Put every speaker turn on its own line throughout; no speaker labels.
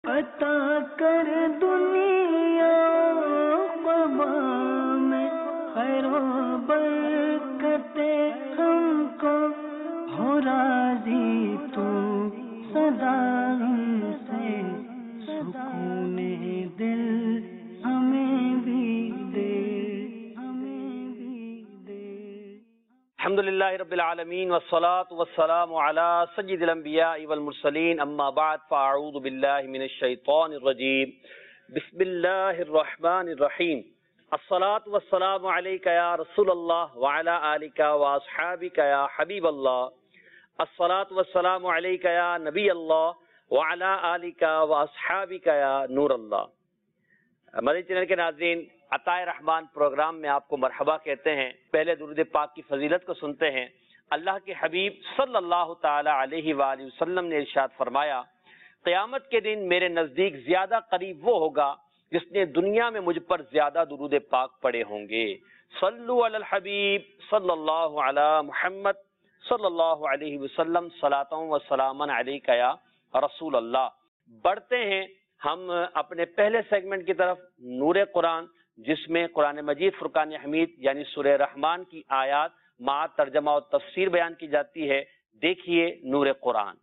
عطا کر دنیا قبا میں خیر و برکت ہم کو، ہو راضی تو سدا ہم سے، سکون دل ہمیں بھی دے، ہمیں بھی دے۔
الحمدللہ رب العالمین والصلاة والسلام علی سید الانبیاء والمرسلین، اما بعد فاعوذ باللہ من الشیطان الرجیم، بسم اللہ الرحمن الرحیم۔ الصلاة والسلام علیک یا رسول اللہ وعلی آلک واصحابک یا حبیب اللہ۔ الصلاة والسلام علیک یا نبی اللہ وعلی آلک واصحابک یا نور اللہ۔ مدنی چینل کے ناظرین، عطائے رحمان پروگرام میں آپ کو مرحبا کہتے ہیں۔ پہلے درود پاک کی فضیلت کو سنتے ہیں۔ اللہ کے حبیب صلی اللہ تعالی علیہ وآلہ وسلم نے ارشاد فرمایا، قیامت کے دن میرے نزدیک زیادہ قریب وہ ہوگا جس نے دنیا میں مجھ پر زیادہ درود پاک پڑھے ہوں گے۔ صلو علی الحبیب صلی اللہ علی محمد صلی اللہ علیہ وسلم، صلاۃ و سلاما علیک یا رسول اللہ۔ بڑھتے ہیں ہم اپنے پہلے سیگمنٹ کی طرف، نور قرآن، جس میں قرآن مجید فرقان حمید یعنی سورہ رحمان کی آیات مع ترجمہ و تفسیر بیان کی جاتی ہے۔ دیکھیے نور قرآن۔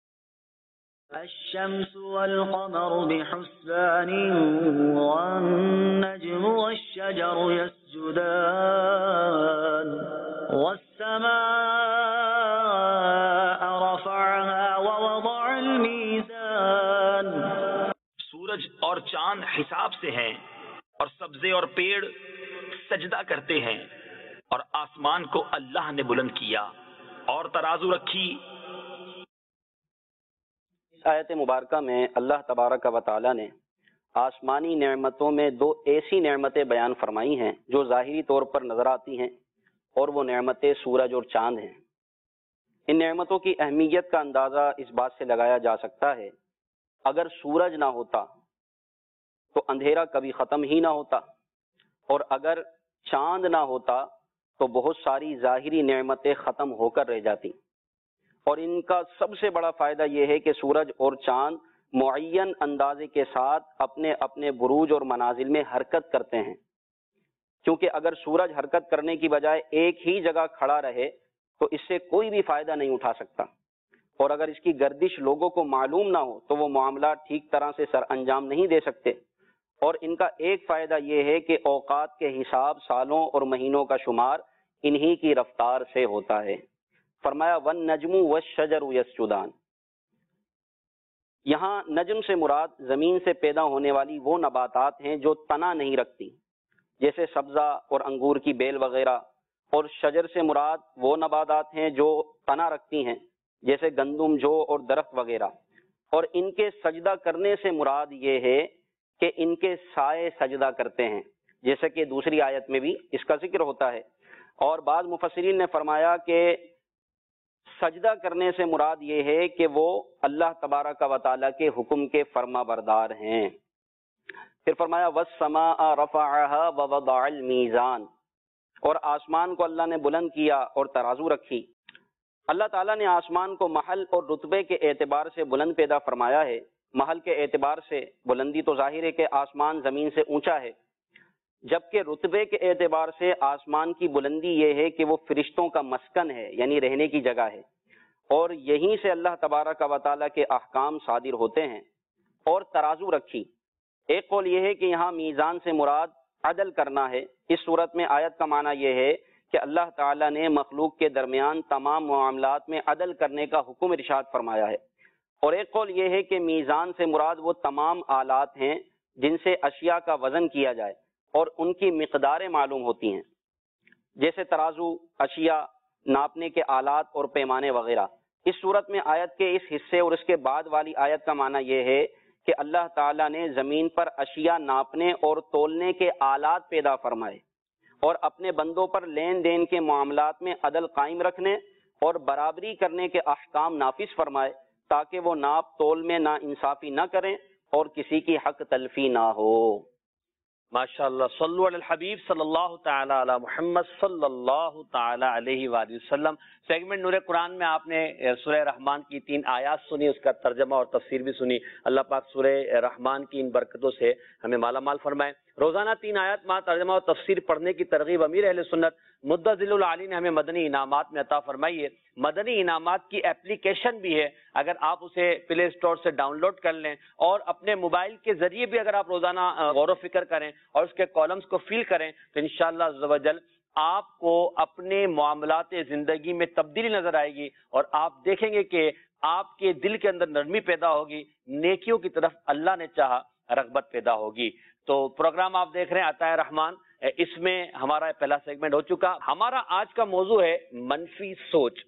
الشمس والقمر بحسبان والنجم والشجر يسجدان والسماء رفعها ووضع الميزان۔
سورج اور چاند حساب سے ہیں، اور سبزے اور پیڑ سجدہ کرتے ہیں، اور آسمان کو اللہ نے بلند کیا اور ترازو رکھی۔
اس آیت مبارکہ میں اللہ تبارک و تعالی نے آسمانی نعمتوں میں دو ایسی نعمتیں بیان فرمائی ہیں جو ظاہری طور پر نظر آتی ہیں، اور وہ نعمتیں سورج اور چاند ہیں۔ ان نعمتوں کی اہمیت کا اندازہ اس بات سے لگایا جا سکتا ہے، اگر سورج نہ ہوتا تو اندھیرا کبھی ختم ہی نہ ہوتا، اور اگر چاند نہ ہوتا تو بہت ساری ظاہری نعمتیں ختم ہو کر رہ جاتی۔ اور ان کا سب سے بڑا فائدہ یہ ہے کہ سورج اور چاند معین اندازے کے ساتھ اپنے اپنے بروج اور منازل میں حرکت کرتے ہیں، کیونکہ اگر سورج حرکت کرنے کی بجائے ایک ہی جگہ کھڑا رہے تو اس سے کوئی بھی فائدہ نہیں اٹھا سکتا، اور اگر اس کی گردش لوگوں کو معلوم نہ ہو تو وہ معاملات ٹھیک طرح سے سر انجام نہیں دے سکتے۔ اور ان کا ایک فائدہ یہ ہے کہ اوقات کے حساب، سالوں اور مہینوں کا شمار انہی کی رفتار سے ہوتا ہے۔ فرمایا وَالنَّجْمُ وَالشَّجَرُ يَسْجُدَانِ۔ یہاں نجم سے مراد زمین سے پیدا ہونے والی وہ نباتات ہیں جو تنا نہیں رکھتی، جیسے سبزہ اور انگور کی بیل وغیرہ، اور شجر سے مراد وہ نباتات ہیں جو تنا رکھتی ہیں، جیسے گندم، جو اور درخت وغیرہ۔ اور ان کے سجدہ کرنے سے مراد یہ ہے کہ ان کے سائے سجدہ کرتے ہیں، جیسے کہ دوسری آیت میں بھی اس کا ذکر ہوتا ہے۔ اور بعض مفسرین نے فرمایا کہ سجدہ کرنے سے مراد یہ ہے کہ وہ اللہ تبارک و تعالیٰ کے حکم کے فرما بردار ہیں۔ پھر فرمایا وَالسَّمَاءَ رَفَعَهَا وَوَضَعَ الْمِيزَانَ، اور آسمان کو اللہ نے بلند کیا اور ترازو رکھی۔ اللہ تعالیٰ نے آسمان کو محل اور رتبے کے اعتبار سے بلند پیدا فرمایا ہے۔ محل کے اعتبار سے بلندی تو ظاہر ہے کہ آسمان زمین سے اونچا ہے، جبکہ رتبے کے اعتبار سے آسمان کی بلندی یہ ہے کہ وہ فرشتوں کا مسکن ہے، یعنی رہنے کی جگہ ہے، اور یہیں سے اللہ تبارک و تعالیٰ کے احکام صادر ہوتے ہیں۔ اور ترازو رکھی، ایک قول یہ ہے کہ یہاں میزان سے مراد عدل کرنا ہے۔ اس صورت میں آیت کا معنی یہ ہے کہ اللہ تعالیٰ نے مخلوق کے درمیان تمام معاملات میں عدل کرنے کا حکم ارشاد فرمایا ہے۔ اور ایک قول یہ ہے کہ میزان سے مراد وہ تمام آلات ہیں جن سے اشیاء کا وزن کیا جائے اور ان کی مقداریں معلوم ہوتی ہیں، جیسے ترازو، اشیاء ناپنے کے آلات اور پیمانے وغیرہ۔ اس صورت میں آیت کے اس حصے اور اس کے بعد والی آیت کا معنی یہ ہے کہ اللہ تعالیٰ نے زمین پر اشیاء ناپنے اور تولنے کے آلات پیدا فرمائے، اور اپنے بندوں پر لین دین کے معاملات میں عدل قائم رکھنے اور برابری کرنے کے احکام نافذ فرمائے، تاکہ وہ ناپ تول میں نا انصافی نہ کریں اور کسی کی حق تلفی نہ ہو۔
ماشاءاللہ، صلو علی الحبیب صلی اللہ تعالی علی محمد صلی اللہ تعالی علیہ وآلہ وسلم۔ سیگمنٹ نور قرآن میں آپ نے سورہ رحمان کی 3 آیات سنی، اس کا ترجمہ اور تفسیر بھی سنی۔ اللہ پاک سورہ رحمان کی ان برکتوں سے ہمیں مالا مال فرمائے۔ روزانہ 3 آیات مع ترجمہ اور تفسیر پڑھنے کی ترغیب امیر اہل سنت مدظل العالی نے ہمیں مدنی انعامات میں عطا فرمائی ہے۔ مدنی انعامات کی اپلیکیشن بھی ہے، اگر آپ اسے پلے اسٹور سے ڈاؤن لوڈ کر لیں اور اپنے موبائل کے ذریعے بھی اگر آپ روزانہ غور و فکر کریں اور اس کے کالمز کو فیل کریں تو انشاءاللہ عز و جل آپ کو اپنے معاملات زندگی میں تبدیلی نظر آئے گی اور آپ دیکھیں گے کہ آپ کے دل کے اندر نرمی پیدا ہوگی، نیکیوں کی طرف اللہ نے چاہا رغبت پیدا ہوگی۔ تو پروگرام آپ دیکھ رہے ہیں عطائے رحمان، اس میں ہمارا پہلا سیگمنٹ ہو چکا۔ ہمارا آج کا موضوع ہے منفی سوچ۔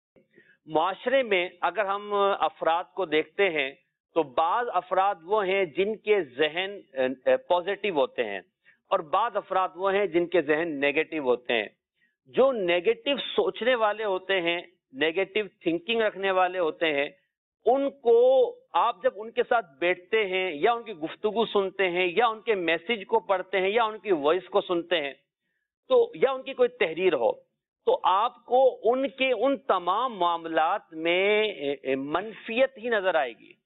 معاشرے میں اگر ہم افراد کو دیکھتے ہیں تو بعض افراد وہ ہیں جن کے ذہن پازیٹیو ہوتے ہیں اور بعض افراد وہ ہیں جن کے ذہن نیگیٹو ہوتے ہیں۔ جو نیگیٹو سوچنے والے ہوتے ہیں، نیگیٹو تھنکنگ رکھنے والے ہوتے ہیں، ان کو آپ جب ان کے ساتھ بیٹھتے ہیں یا ان کی گفتگو سنتے ہیں یا ان کے میسج کو پڑھتے ہیں یا ان کی وائس کو سنتے ہیں تو یا ان کی کوئی تحریر ہو تو آپ کو ان کے ان تمام معاملات میں منفیت ہی نظر آئے گی،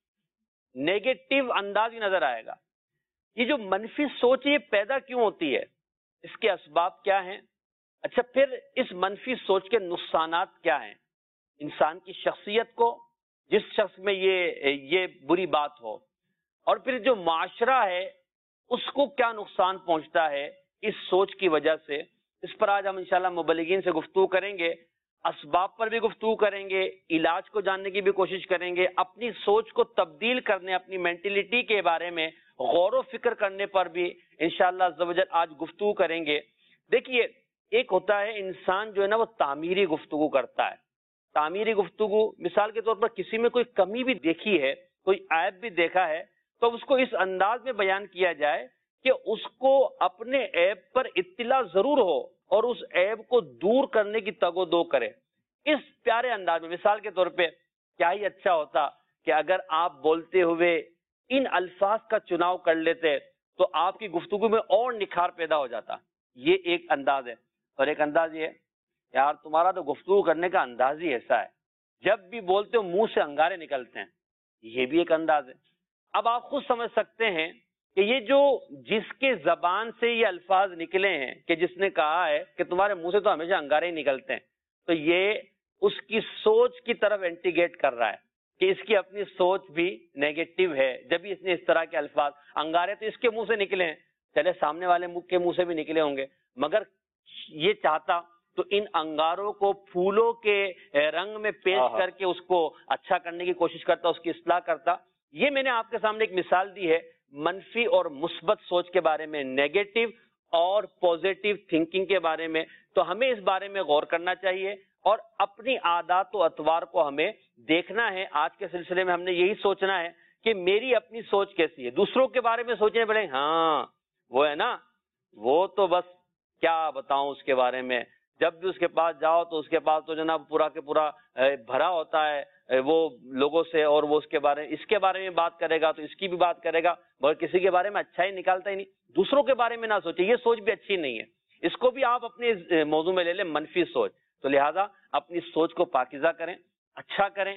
نیگیٹو انداز ہی نظر آئے گا۔ یہ جو منفی سوچ یہ پیدا کیوں ہوتی ہے، اس کے اسباب کیا ہیں؟ اچھا، پھر اس منفی سوچ کے نقصانات کیا ہیں انسان کی شخصیت کو، جس شخص میں یہ بری بات ہو، اور پھر جو معاشرہ ہے اس کو کیا نقصان پہنچتا ہے اس سوچ کی وجہ سے۔ اس پر آج ہم انشاءاللہ مبلغین سے گفتگو کریں گے، اسباب پر بھی گفتگو کریں گے، علاج کو جاننے کی بھی کوشش کریں گے، اپنی سوچ کو تبدیل کرنے، اپنی مینٹلٹی کے بارے میں غور و فکر کرنے پر بھی انشاءاللہ عز و جل آج گفتگو کریں گے۔ دیکھیے، ایک ہوتا ہے انسان جو ہے نا وہ تعمیری گفتگو کرتا ہے۔ تعمیری گفتگو مثال کے طور پر کسی میں کوئی کمی بھی دیکھی ہے، کوئی عیب بھی دیکھا ہے تو اس کو اس انداز میں بیان کیا جائے کہ اس کو اپنے عیب پر اطلاع ضرور ہو اور اس عیب کو دور کرنے کی تگ و دو کرے، اس پیارے انداز میں۔ مثال کے طور پہ کیا ہی اچھا ہوتا کہ اگر آپ بولتے ہوئے ان الفاظ کا چناؤ کر لیتے تو آپ کی گفتگو میں اور نکھار پیدا ہو جاتا۔ یہ ایک انداز ہے۔ اور ایک انداز یہ ہے، یار تمہارا تو گفتگو کرنے کا انداز ہی ایسا ہے، جب بھی بولتے ہو منہ سے انگارے نکلتے ہیں، یہ بھی ایک انداز ہے۔ اب آپ خود سمجھ سکتے ہیں کہ یہ جو جس کے زبان سے یہ الفاظ نکلے ہیں کہ جس نے کہا ہے کہ تمہارے منہ سے تو ہمیشہ انگارے ہی نکلتے ہیں، تو یہ اس کی سوچ کی طرف انٹیگیٹ کر رہا ہے کہ اس کی اپنی سوچ بھی نیگیٹو ہے، جب اس نے اس طرح کے الفاظ، انگارے تو اس کے منہ سے نکلے ہیں، چلے سامنے والے کے منہ سے بھی نکلے ہوں گے، مگر یہ چاہتا تو ان انگاروں کو پھولوں کے رنگ میں پیش کر کے اس کو اچھا کرنے کی کوشش کرتا، اس کی اصلاح کرتا۔ یہ میں نے آپ کے سامنے ایک مثال دی ہے منفی اور مثبت سوچ کے بارے میں، نیگیٹو اور پازیٹیو تھنکنگ کے بارے میں۔ تو ہمیں اس بارے میں غور کرنا چاہیے اور اپنی عادات و اطوار کو ہمیں دیکھنا ہے۔ آج کے سلسلے میں ہم نے یہی سوچنا ہے کہ میری اپنی سوچ کیسی ہے۔ دوسروں کے بارے میں سوچنے پڑے، ہاں وہ ہے نا، وہ تو بس کیا بتاؤں اس کے بارے میں، جب بھی اس کے پاس جاؤ تو اس کے پاس تو جناب پورا کے پورا بھرا ہوتا ہے وہ لوگوں سے، اور وہ اس کے بارے میں بات کرے گا تو اس کی بھی بات کرے گا، مگر کسی کے بارے میں اچھا ہی نکالتا ہی نہیں۔ دوسروں کے بارے میں نہ سوچے، یہ سوچ بھی اچھی نہیں ہے، اس کو بھی آپ اپنے موضوع میں لے لیں، منفی سوچ۔ تو لہٰذا اپنی سوچ کو پاکیزہ کریں، اچھا کریں،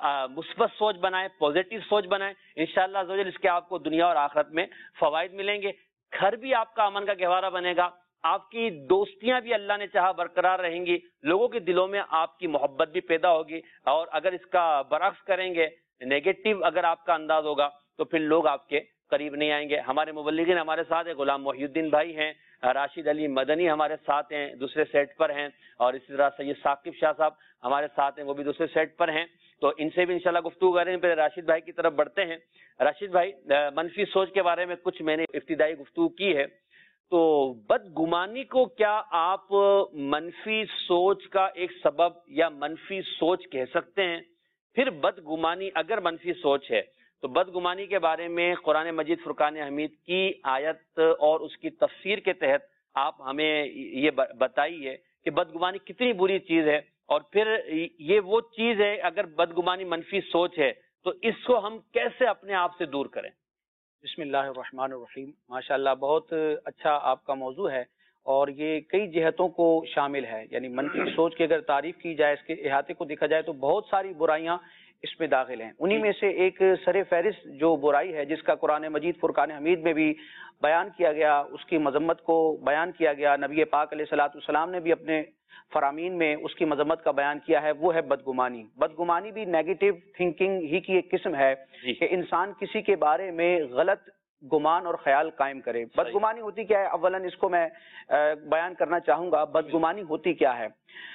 مثبت سوچ بنائیں، پازیٹیو سوچ بنائیں، انشاءاللہ عز و جل اس کے آپ کو دنیا اور آخرت میں فوائد ملیں گے۔ گھر بھی آپ کا امن کا گہوارہ بنے گا، آپ کی دوستیاں بھی اللہ نے چاہا برقرار رہیں گی، لوگوں کے دلوں میں آپ کی محبت بھی پیدا ہوگی۔ اور اگر اس کا برعکس کریں گے، نیگیٹو اگر آپ کا انداز ہوگا تو پھر لوگ آپ کے قریب نہیں آئیں گے۔ ہمارے مبلغین ہمارے ساتھ ہیں، غلام محی الدین بھائی ہیں، راشد علی مدنی ہمارے ساتھ ہیں، دوسرے سیٹ پر ہیں، اور اسی طرح سید ثاقب شاہ صاحب ہمارے ساتھ ہیں، وہ بھی دوسرے سیٹ پر ہیں۔ تو ان سے بھی انشاءاللہ گفتگو کریں گے۔ پھر راشد بھائی کی طرف بڑھتے ہیں۔ راشد بھائی، منفی سوچ کے بارے میں کچھ میں نے ابتدائی گفتگو کی ہے، تو بدگمانی کو کیا آپ منفی سوچ کا ایک سبب یا منفی سوچ کہہ سکتے ہیں؟ پھر بدگمانی اگر منفی سوچ ہے تو بدگمانی کے بارے میں قرآن مجید فرقان حمید کی آیت اور اس کی تفسیر کے تحت آپ ہمیں یہ بتائیے کہ بدگمانی کتنی بری چیز ہے، اور پھر یہ وہ چیز ہے اگر بدگمانی منفی سوچ ہے تو اس کو ہم کیسے اپنے آپ سے دور کریں؟ بسم اللہ الرحمن الرحیم. ماشاءاللہ بہت اچھا آپ کا موضوع ہے اور یہ کئی جہتوں کو شامل ہے. یعنی منفی سوچ کی اگر تعریف کی جائے، اس کے احاطے کو دیکھا جائے تو بہت ساری برائیاں اس میں داخل ہیں. انہی میں سے ایک سر فہرست جو برائی ہے جس کا قرآن مجید فرقان حمید میں بھی بیان کیا گیا، اس کی مذمت کو بیان کیا گیا، نبی پاک علیہ الصلوۃ والسلام نے بھی اپنے فرامین میں اس کی مذمت کا بیان کیا ہے، وہ ہے بدگمانی. بدگمانی بھی نیگیٹو تھنکنگ ہی کی ایک قسم ہے کہ انسان کسی کے بارے میں غلط گمان اور خیال قائم کرے. بدگمانی ہوتی کیا ہے؟ اولاً اس کو میں بیان کرنا چاہوں گا. بدگمانی ہوتی کیا ہے؟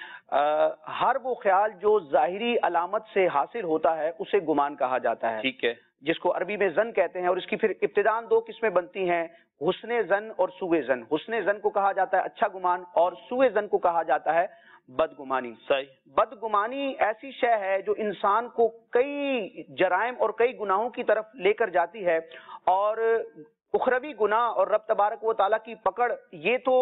ہر وہ خیال جو ظاہری علامت سے حاصل ہوتا ہے اسے گمان کہا جاتا ہے.
ٹھیک ہے.
جس کو عربی میں ظن کہتے ہیں، اور اس کی پھر ابتداً دو قسمیں بنتی ہیں، حسن ظن اور سوء ظن. حسن ظن کو کہا جاتا ہے اچھا گمان، اور سوء ظن کو کہا جاتا ہے بدگمانی.
صحیح.
بدگمانی ایسی شے ہے جو انسان کو کئی جرائم اور کئی گناہوں کی طرف لے کر جاتی ہے، اور اخروی گناہ اور رب تبارک و تعالیٰ کی پکڑ یہ تو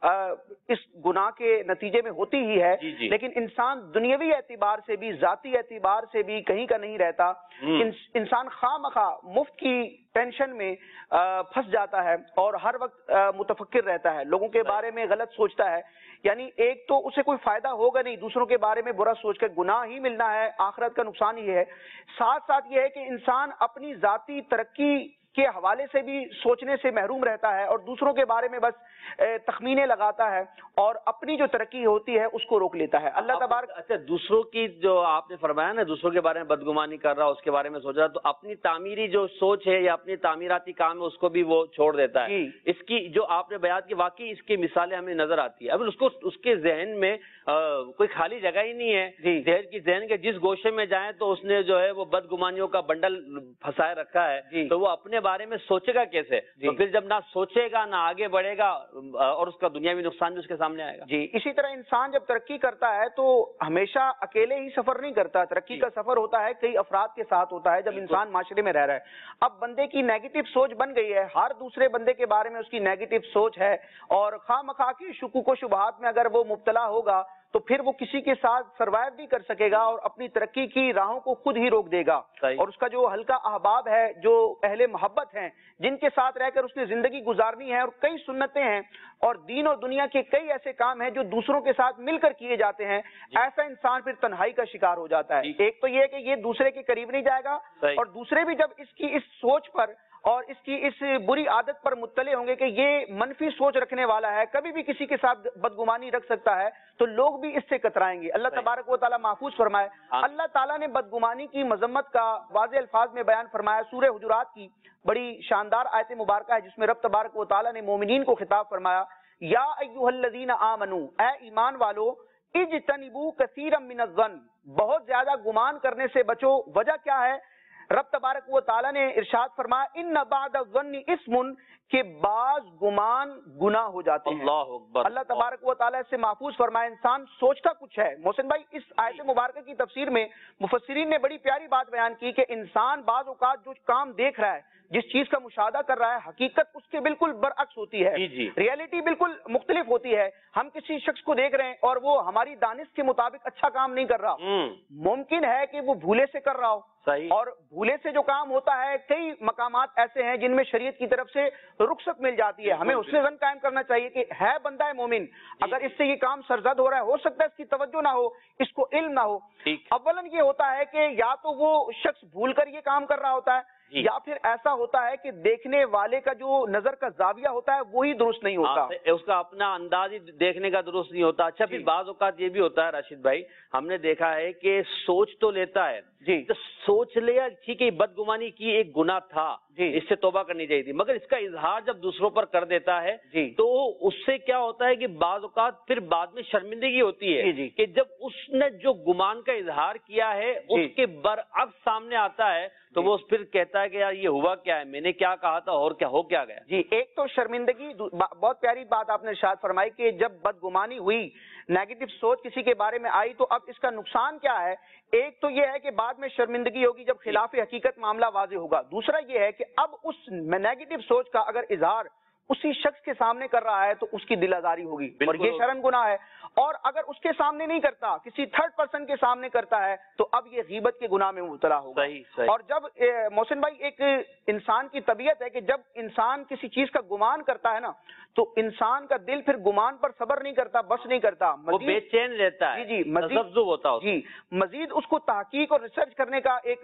اس گناہ کے نتیجے میں ہوتی ہی ہے. لیکن انسان دنیاوی اعتبار سے بھی ذاتی اعتبار سے بھی کہیں کا نہیں رہتا. انسان خواہ مخواہ مفت کی ٹینشن میں پھنس جاتا ہے اور ہر وقت متفکر رہتا ہے، لوگوں کے بارے میں غلط سوچتا ہے. یعنی ایک تو اسے کوئی فائدہ ہوگا نہیں، دوسروں کے بارے میں برا سوچ کر گناہ ہی ملنا ہے، آخرت کا نقصان ہی ہے. ساتھ ساتھ یہ ہے کہ انسان اپنی ذاتی ترقی کے حوالے سے بھی سوچنے سے محروم رہتا ہے اور دوسروں کے بارے میں بس تخمینے لگاتا ہے اور اپنی جو ترقی ہوتی ہے اس کو روک لیتا ہے. اللہ تبارک.
اچھا، دوسروں کی جو آپ نے فرمایا نا، دوسروں کے بارے میں بدگمانی کر رہا، اس کے بارے میں سوچ رہا، تو اپنی تعمیری جو سوچ ہے یا اپنی تعمیراتی کام ہے اس کو بھی وہ چھوڑ دیتا ہے. اس کی جو آپ نے بیان کی واقعی اس کی مثالیں ہمیں نظر آتی ہے. اب اس کے ذہن میں کوئی خالی جگہ ہی نہیں ہے. ذہن کے جس گوشے میں جائیں تو اس نے جو ہے وہ بدگمانیوں کا بنڈل پھنسائے رکھا ہے، تو وہ اپنے بارے میں سوچے گا کیسے؟ تو پھر جب نہ سوچے گا نہ آگے بڑھے گا اور اس کا دنیاوی نقصان بھی اس کے سامنے آئے گا.
اسی طرح انسان جب ترقی کرتا ہے تو ہمیشہ اکیلے ہی سفر نہیں کرتا. ترقی کا سفر ہوتا ہے کئی افراد کے ساتھ ہوتا ہے جب انسان معاشرے میں رہ رہا ہے. اب بندے کی نیگیٹو سوچ بن گئی ہے، ہر دوسرے بندے کے بارے میں اس کی نیگیٹو سوچ ہے، اور خواہ مخواہ کی شکوک و شبہات میں اگر وہ مبتلا ہوگا تو پھر وہ کسی کے ساتھ سروائیو نہیں کر سکے گا اور اپنی ترقی کی راہوں کو خود ہی روک دے گا. اور اس کا جو ہلکا احباب ہے، جو اہل محبت ہیں، جن کے ساتھ رہ کر اس نے زندگی گزارنی ہے، اور کئی سنتیں ہیں اور دین اور دنیا کے کئی ایسے کام ہیں جو دوسروں کے ساتھ مل کر کیے جاتے ہیں، ایسا انسان پھر تنہائی کا شکار ہو جاتا ہے. ایک تو یہ ہے کہ یہ دوسرے کے قریب نہیں جائے گا، اور دوسرے بھی جب اس کی اس سوچ پر اور اس کی اس بری عادت پر مطلع ہوں گے کہ یہ منفی سوچ رکھنے والا ہے، کبھی بھی کسی کے ساتھ بدگمانی رکھ سکتا ہے، تو لوگ بھی اس سے کترائیں گے. اللہ تبارک و تعالیٰ محفوظ فرمائے. اللہ تعالیٰ نے بدگمانی کی مذمت کا واضح الفاظ میں بیان فرمایا. سورہ حجرات کی بڑی شاندار آیت مبارکہ ہے جس میں رب تبارک و تعالیٰ نے مومنین کو خطاب فرمایا، یا ایھا الذین آمنوا، اے ایمان والو، اجتنبوا کثیرا من الظن، بہت زیادہ گمان کرنے سے بچو. وجہ کیا ہے؟ رب تبارک و تعالیٰ نے ارشاد فرمایا، ان بعد الظن اسم، کہ بعض گمان گناہ ہو جاتے ہیں.
اللہ اکبر.
اللہ تبارک و تعالیٰ سے محفوظ فرمائے. انسان سوچتا کچھ ہے. محسن بھائی، اس آیت مبارکہ کی تفسیر میں مفسرین نے بڑی پیاری بات بیان کی کہ انسان بعض اوقات جو کام دیکھ رہا ہے، جس چیز کا مشاہدہ کر رہا ہے، حقیقت اس کے بالکل برعکس ہوتی ہے. ریئلٹی بالکل مختلف ہوتی ہے. ہم کسی شخص کو دیکھ رہے ہیں اور وہ ہماری دانش کے مطابق اچھا کام نہیں کر رہا، ممکن ہے کہ وہ بھولے سے کر رہا ہو. اور بھولے سے جو کام ہوتا ہے، کئی مقامات ایسے ہیں جن میں شریعت کی طرف سے رخصت مل جاتی ہے. ہمیں حسن ظن قائم کرنا چاہیے کہ ہے بندہ مومن، اگر اس سے یہ کام سرزد ہو رہا ہے، ہو سکتا ہے اس کی توجہ نہ ہو، اس کو علم نہ ہو. اولاً یہ ہوتا ہے کہ یا تو وہ شخص بھول کر یہ کام کر رہا ہوتا ہے، یا پھر ایسا ہوتا ہے کہ دیکھنے والے کا جو نظر کا زاویہ ہوتا ہے وہی درست نہیں ہوتا،
اس کا اپنا انداز ہی دیکھنے کا درست نہیں ہوتا. اچھا، پھر بعض اوقات یہ بھی ہوتا ہے راشد بھائی، ہم نے دیکھا ہے کہ سوچ تو لیتا ہے، تو سوچ لیا ٹھیک ہے، بدگمانی کی ایک گناہ تھا، اس سے توبہ کرنی چاہیے تھی، مگر اس کا اظہار جب دوسروں پر کر دیتا ہے تو اس سے کیا ہوتا ہے کہ بعض اوقات پھر بعد میں شرمندگی ہوتی ہے کہ جب اس نے جو گمان کا اظہار کیا ہے اس کے برعکس سامنے آتا ہے تو وہ پھر کہتا ہے کہ یار یہ ہوا کیا ہے، میں نے کیا کہا تھا اور کیا ہو کیا گیا.
ایک تو شرمندگی. بہت پیاری بات آپ نے ارشاد فرمائی کہ جب بدگمانی ہوئی، نیگیٹو سوچ کسی کے بارے میں آئی، تو اب اس کا نقصان کیا ہے؟ ایک تو یہ ہے کہ بعد میں شرمندگی ہوگی جب خلاف حقیقت معاملہ واضح ہوگا. دوسرا یہ ہے کہ اب اس نیگیٹو سوچ کا اگر اظہار اسی شخص کے سامنے کر رہا ہے تو اس کی دل آزاری ہوگی، اور یہ شرم گناہ ہے.
اور اگر اس کے سامنے نہیں کرتا، کسی تھرڈ پرسن کے سامنے کرتا ہے، تو اب یہ غیبت کے گناہ میں مبتلا ہوگا۔
صحیح۔
اور جب محسن بھائی ایک انسان کی طبیعت ہے کہ جب انسان کسی چیز کا گمان کرتا ہے نا، تو انسان کا دل پھر گمان پر صبر نہیں کرتا، بس نہیں کرتا،
وہ بے چین رہتا ہے،
جی
تذبذب ہوتا ہے،
جی مزید اس کو تحقیق اور ریسرچ کرنے کا ایک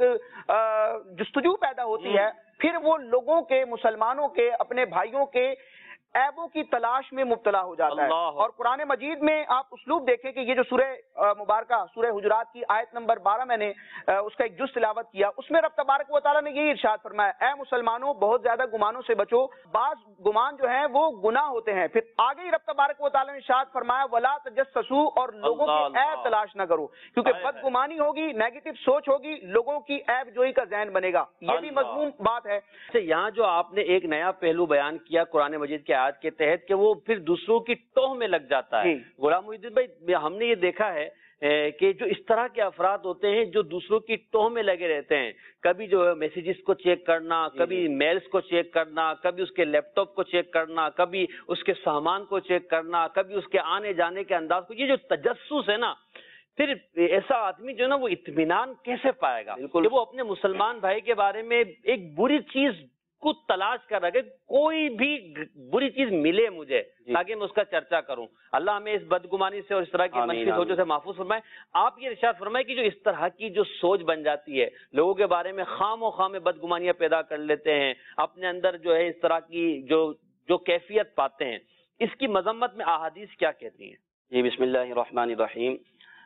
جستجو پیدا ہوتی ہے، پھر وہ لوگوں کے، مسلمانوں کے، اپنے بھائیوں کے عیبوں کی تلاش میں مبتلا ہو جاتا ہے۔ اور قرآن مجید میں آپ اسلوب دیکھیں کہ یہ جو سورہ مبارکہ سورہ حجرات کی آیت نمبر 12 میں نے اس کا ایک جز تلاوت کیا، اس میں رب تبارک و تعالیٰ نے یہی ارشاد فرمایا، اے مسلمانوں بہت زیادہ گمانوں سے بچو، بعض گمان جو ہیں وہ گناہ ہوتے ہیں۔ پھر آگے ہی رب تبارک و تعالیٰ نے ارشاد فرمایا ولا تجسسوا، اور لوگوں کی عیب تلاش نہ کرو، کیونکہ بدگمانی ہوگی، نیگیٹو سوچ ہوگی، لوگوں کی عیب جوئی کا ذہن بنے گا۔ یہ بھی مضمون بات ہے۔
یہاں جو آپ نے ایک نیا پہلو بیان کیا قرآن مجید کے آیت کے تحت کہ وہ پھر دوسروں کی ٹوہ میں لگ جاتا ہے، غلام محی الدین بھائی ہم نے یہ دیکھا ہے کہ جو اس طرح کے افراد ہوتے ہیں جو دوسروں کی ٹوہ میں لگے رہتے ہیں، کبھی جو میسیجز کو چیک کرنا، کبھی میلز کو چیک کرنا، کبھی اس کے لیپ ٹاپ کو چیک کرنا، کبھی اس کے سامان کو چیک کرنا، کبھی اس کے آنے جانے کے انداز کو، یہ جو تجسس ہے نا، پھر ایسا آدمی جو ہے نا وہ اطمینان کیسے پائے گا کہ وہ اپنے مسلمان بھائی کے بارے میں ایک بری چیز کو تلاش کر رہا ہے کہ کوئی بھی بری چیز ملے مجھے تاکہ میں اس کا چرچا کروں۔ اللہ ہمیں اس بدگمانی سے اور اس طرح کی منفی سوچوں سے محفوظ فرمائے۔ آپ یہ ارشاد فرمائے کہ جو اس طرح کی جو سوچ بن جاتی ہے، لوگوں کے بارے میں خام و خام بدگمانیاں پیدا کر لیتے ہیں، اپنے اندر جو ہے اس طرح کی جو کیفیت پاتے ہیں، اس کی مذمت میں احادیث کیا کہتی ہیں؟
جی بسم اللہ الرحمن الرحیم۔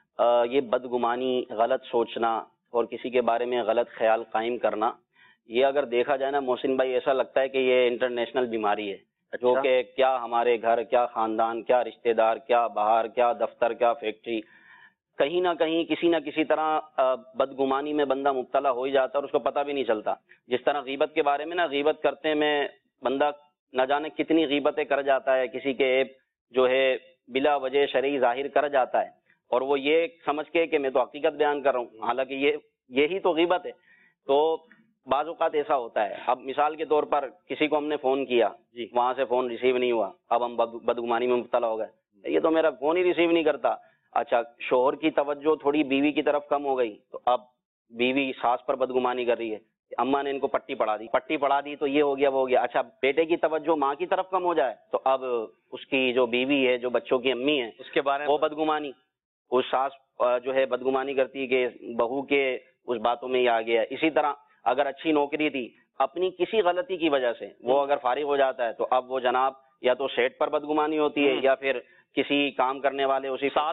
یہ بدگمانی، غلط سوچنا اور کسی کے بارے میں غلط خیال قائم کرنا، یہ اگر دیکھا جائے نا محسن بھائی، ایسا لگتا ہے کہ یہ انٹرنیشنل بیماری ہے، جو کہ کیا ہمارے گھر، کیا خاندان، کیا رشتہ دار، کیا باہر، کیا دفتر، کیا فیکٹری، کہیں نہ کہیں کسی نہ کسی طرح بدگمانی میں بندہ مبتلا ہو ہی جاتا ہے اور اس کو پتہ بھی نہیں چلتا۔ جس طرح غیبت کے بارے میں نا، غیبت کرتے میں بندہ نہ جانے کتنی غیبتیں کر جاتا ہے، کسی کے عیب جو ہے بلا وجہ شرعی ظاہر کر جاتا ہے، اور وہ یہ سمجھ کے کہ میں تو حقیقت بیان کر رہا ہوں، حالانکہ یہی تو غیبت ہے۔ تو بعض اوقات ایسا ہوتا ہے، اب مثال کے طور پر کسی کو ہم نے فون کیا، وہاں سے فون ریسیو نہیں ہوا، اب ہم بدگمانی میں مبتلا ہو گئے، یہ تو میرا فون ہی ریسیو نہیں کرتا۔ اچھا، شوہر کی توجہ تھوڑی بیوی کی طرف کم ہو گئی، تو اب بیوی ساس پر بدگمانی کر رہی ہے، اماں نے ان کو پٹی پڑھا دی تو یہ ہو گیا وہ ہو گیا۔ اچھا، بیٹے کی توجہ ماں کی طرف کم ہو جائے تو اب اس کی جو بیوی ہے، جو بچوں کی امی ہے، اس کے بارے میں وہ بدگمانی، وہ ساس جو ہے بدگمانی کرتی ہے کہ بہو کے اس باتوں میں ہی آ گیا۔ اسی طرح اگر اچھی نوکری تھی، اپنی کسی غلطی کی وجہ سے وہ اگر فارغ ہو جاتا ہے تو اب وہ جناب یا تو سیٹ پر بدگمانی ہوتی ہے یا پھر کسی کام کرنے والے، اسی ساتھ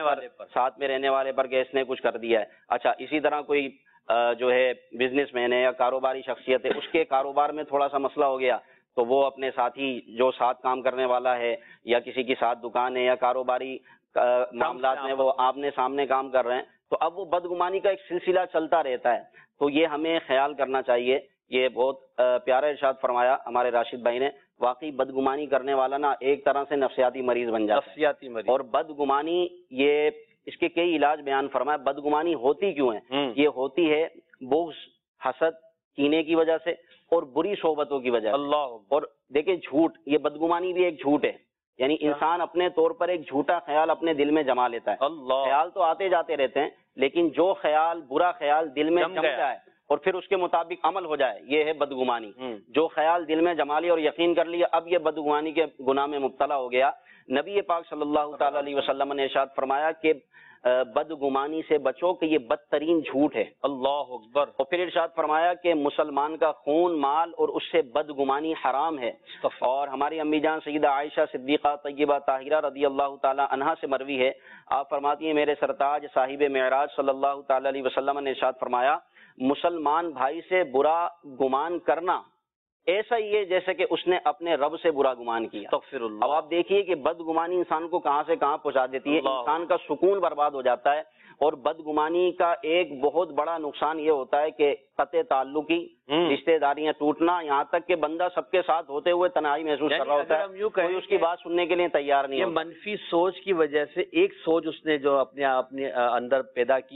میں رہنے والے پر کہ اس نے کچھ کر دیا ہے۔ اچھا، اسی طرح کوئی جو ہے بزنس مین ہے یا کاروباری شخصیت ہے، اس کے کاروبار میں تھوڑا سا مسئلہ ہو گیا تو وہ اپنے ساتھی جو ساتھ کام کرنے والا ہے یا کسی کی ساتھ دکان ہے یا کاروباری معاملات میں وہ آمنے سامنے کام کر رہے ہیں، تو اب وہ بدگمانی کا ایک سلسلہ چلتا رہتا ہے۔ تو یہ ہمیں خیال کرنا چاہیے۔ یہ بہت پیارا ارشاد فرمایا ہمارے راشد بھائی نے، واقعی بدگمانی کرنے والا نا ایک طرح سے نفسیاتی مریض بن جاتا ہے۔ اور بدگمانی، یہ اس کے کئی علاج بیان فرمایا۔ بدگمانی ہوتی کیوں ہے؟ یہ ہوتی ہے بغض، حسد، کینے کی وجہ سے اور بری صحبتوں کی وجہ سے۔ اور دیکھیں، جھوٹ، یہ بدگمانی بھی ایک جھوٹ ہے، یعنی انسان اپنے طور پر ایک جھوٹا خیال اپنے دل میں جما لیتا ہے۔ خیال تو آتے جاتے رہتے ہیں، لیکن جو خیال، برا خیال دل میں جم جائے اور پھر اس کے مطابق عمل ہو جائے، یہ ہے بدگمانی۔ جو خیال دل میں جما لیا اور یقین کر لیا، اب یہ بدگمانی کے گناہ میں مبتلا ہو گیا۔ نبی پاک صلی اللہ تعالی علیہ وسلم نے ارشاد فرمایا کہ بدگمانی سے بچو کہ یہ بدترین جھوٹ ہے۔ اللہ اکبر۔ اور پھر ارشاد فرمایا کہ مسلمان کا خون، مال اور اس سے بدگمانی حرام ہے۔ اور ہماری امی جان سیدہ عائشہ صدیقہ طیبہ طاہرہ رضی اللہ تعالی عنہا سے مروی ہے، آپ فرماتی ہیں میرے سرتاج صاحب معراج صلی اللہ تعالی علیہ وسلم نے ارشاد فرمایا، مسلمان بھائی سے برا گمان کرنا ایسا ہی ہے جیسے کہ اس نے اپنے رب سے برا گمان کیا۔ اب آپ دیکھیے کہ بدگمانی انسان کو کہاں سے کہاں پہنچا دیتی ہے، انسان کا سکون برباد ہو جاتا ہے۔ اور بدگمانی کا ایک بہت بڑا نقصان یہ ہوتا ہے کہ قطع تعلقی، رشتہ داریاں ٹوٹنا، یہاں تک کہ بندہ سب کے ساتھ ہوتے ہوئے تنہائی محسوس کر رہا ہوتا ہے، کوئی اس کی بات سننے کے لیے تیار نہیں ہوتا۔
منفی سوچ کی وجہ سے ایک سوچ اس نے جو اپنے اندر پیدا کی ہے،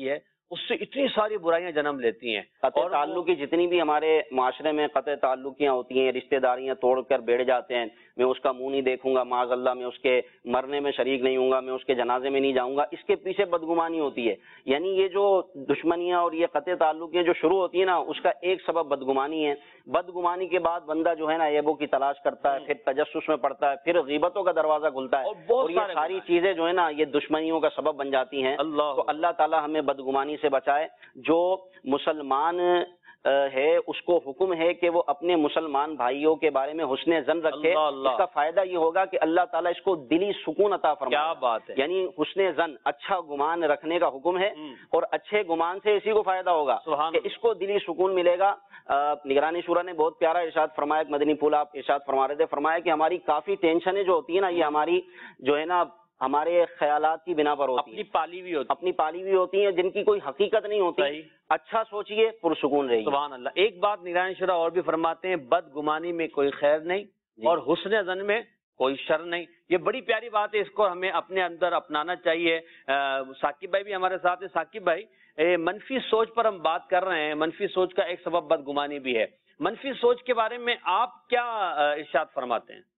اس سے اتنی ساری برائیاں جنم لیتی ہیں.
قطع
اور
تعلق کی جتنی بھی ہمارے معاشرے میں قطع تعلقیاں ہوتی ہیں، رشتہ داریاں توڑ کر بیٹھ جاتے ہیں، میں اس کا منہ نہیں دیکھوں گا، معاذ اللہ میں اس کے مرنے میں شریک نہیں ہوں گا، میں اس کے جنازے میں نہیں جاؤں گا، اس کے پیچھے بدگمانی ہوتی ہے. یعنی یہ جو دشمنیاں اور یہ قطع تعلقیاں جو شروع ہوتی ہیں نا، اس کا ایک سبب بدگمانی ہے. بدگمانی کے بعد بندہ جو ہے نا عیبوں کی تلاش کرتا ہے، پھر تجسس میں پڑتا ہے، پھر غیبتوں کا دروازہ کھلتا ہے، اور یہ ساری چیزیں جو ہے نا یہ دشمنیوں کا سبب بن جاتی ہیں. تو اللہ تعالی ہمیں بدگمانی سے بچائے. جو مسلمان ہے اس کو حکم ہے کہ وہ اپنے مسلمان بھائیوں کے بارے میں حسن ظن رکھے. اس کا فائدہ یہ ہوگا کہ اللہ تعالیٰ اس کو دلی سکون عطا فرمائے.
کیا بات ہے.
یعنی حسن ظن، اچھا گمان رکھنے کا حکم ہے، اور اچھے گمان سے اسی کو فائدہ ہوگا کہ اس کو دلی سکون ملے گا. نگرانی شورا نے بہت پیارا ارشاد فرمایا، مدنی پھول آپ ارشاد فرما رہے تھے، فرمایا کہ ہماری کافی ٹینشنیں جو ہوتی ہیں نا، یہ ہماری جو ہے نا ہمارے خیالات کی بنا پر ہوتی ہیں، اپنی پالی ہوئی ہوتی ہیں، جن کی کوئی حقیقت نہیں ہوتی. اچھا سوچئے، پرسکون رہیے.
سبحان اللہ. ایک بات نگرانی شورا اور بھی فرماتے ہیں، بدگمانی میں کوئی خیر نہیں اور حسن ظن میں کوئی شر نہیں. یہ بڑی پیاری بات ہے، اس کو ہمیں اپنے اندر اپنانا چاہیے. ثاقب بھائی بھی ہمارے ساتھ ہیں. ثاقب بھائی، منفی سوچ پر ہم بات کر رہے ہیں، منفی سوچ کا ایک سبب بدگمانی بھی ہے. منفی سوچ کے بارے میں آپ کیا ارشاد فرماتے ہیں؟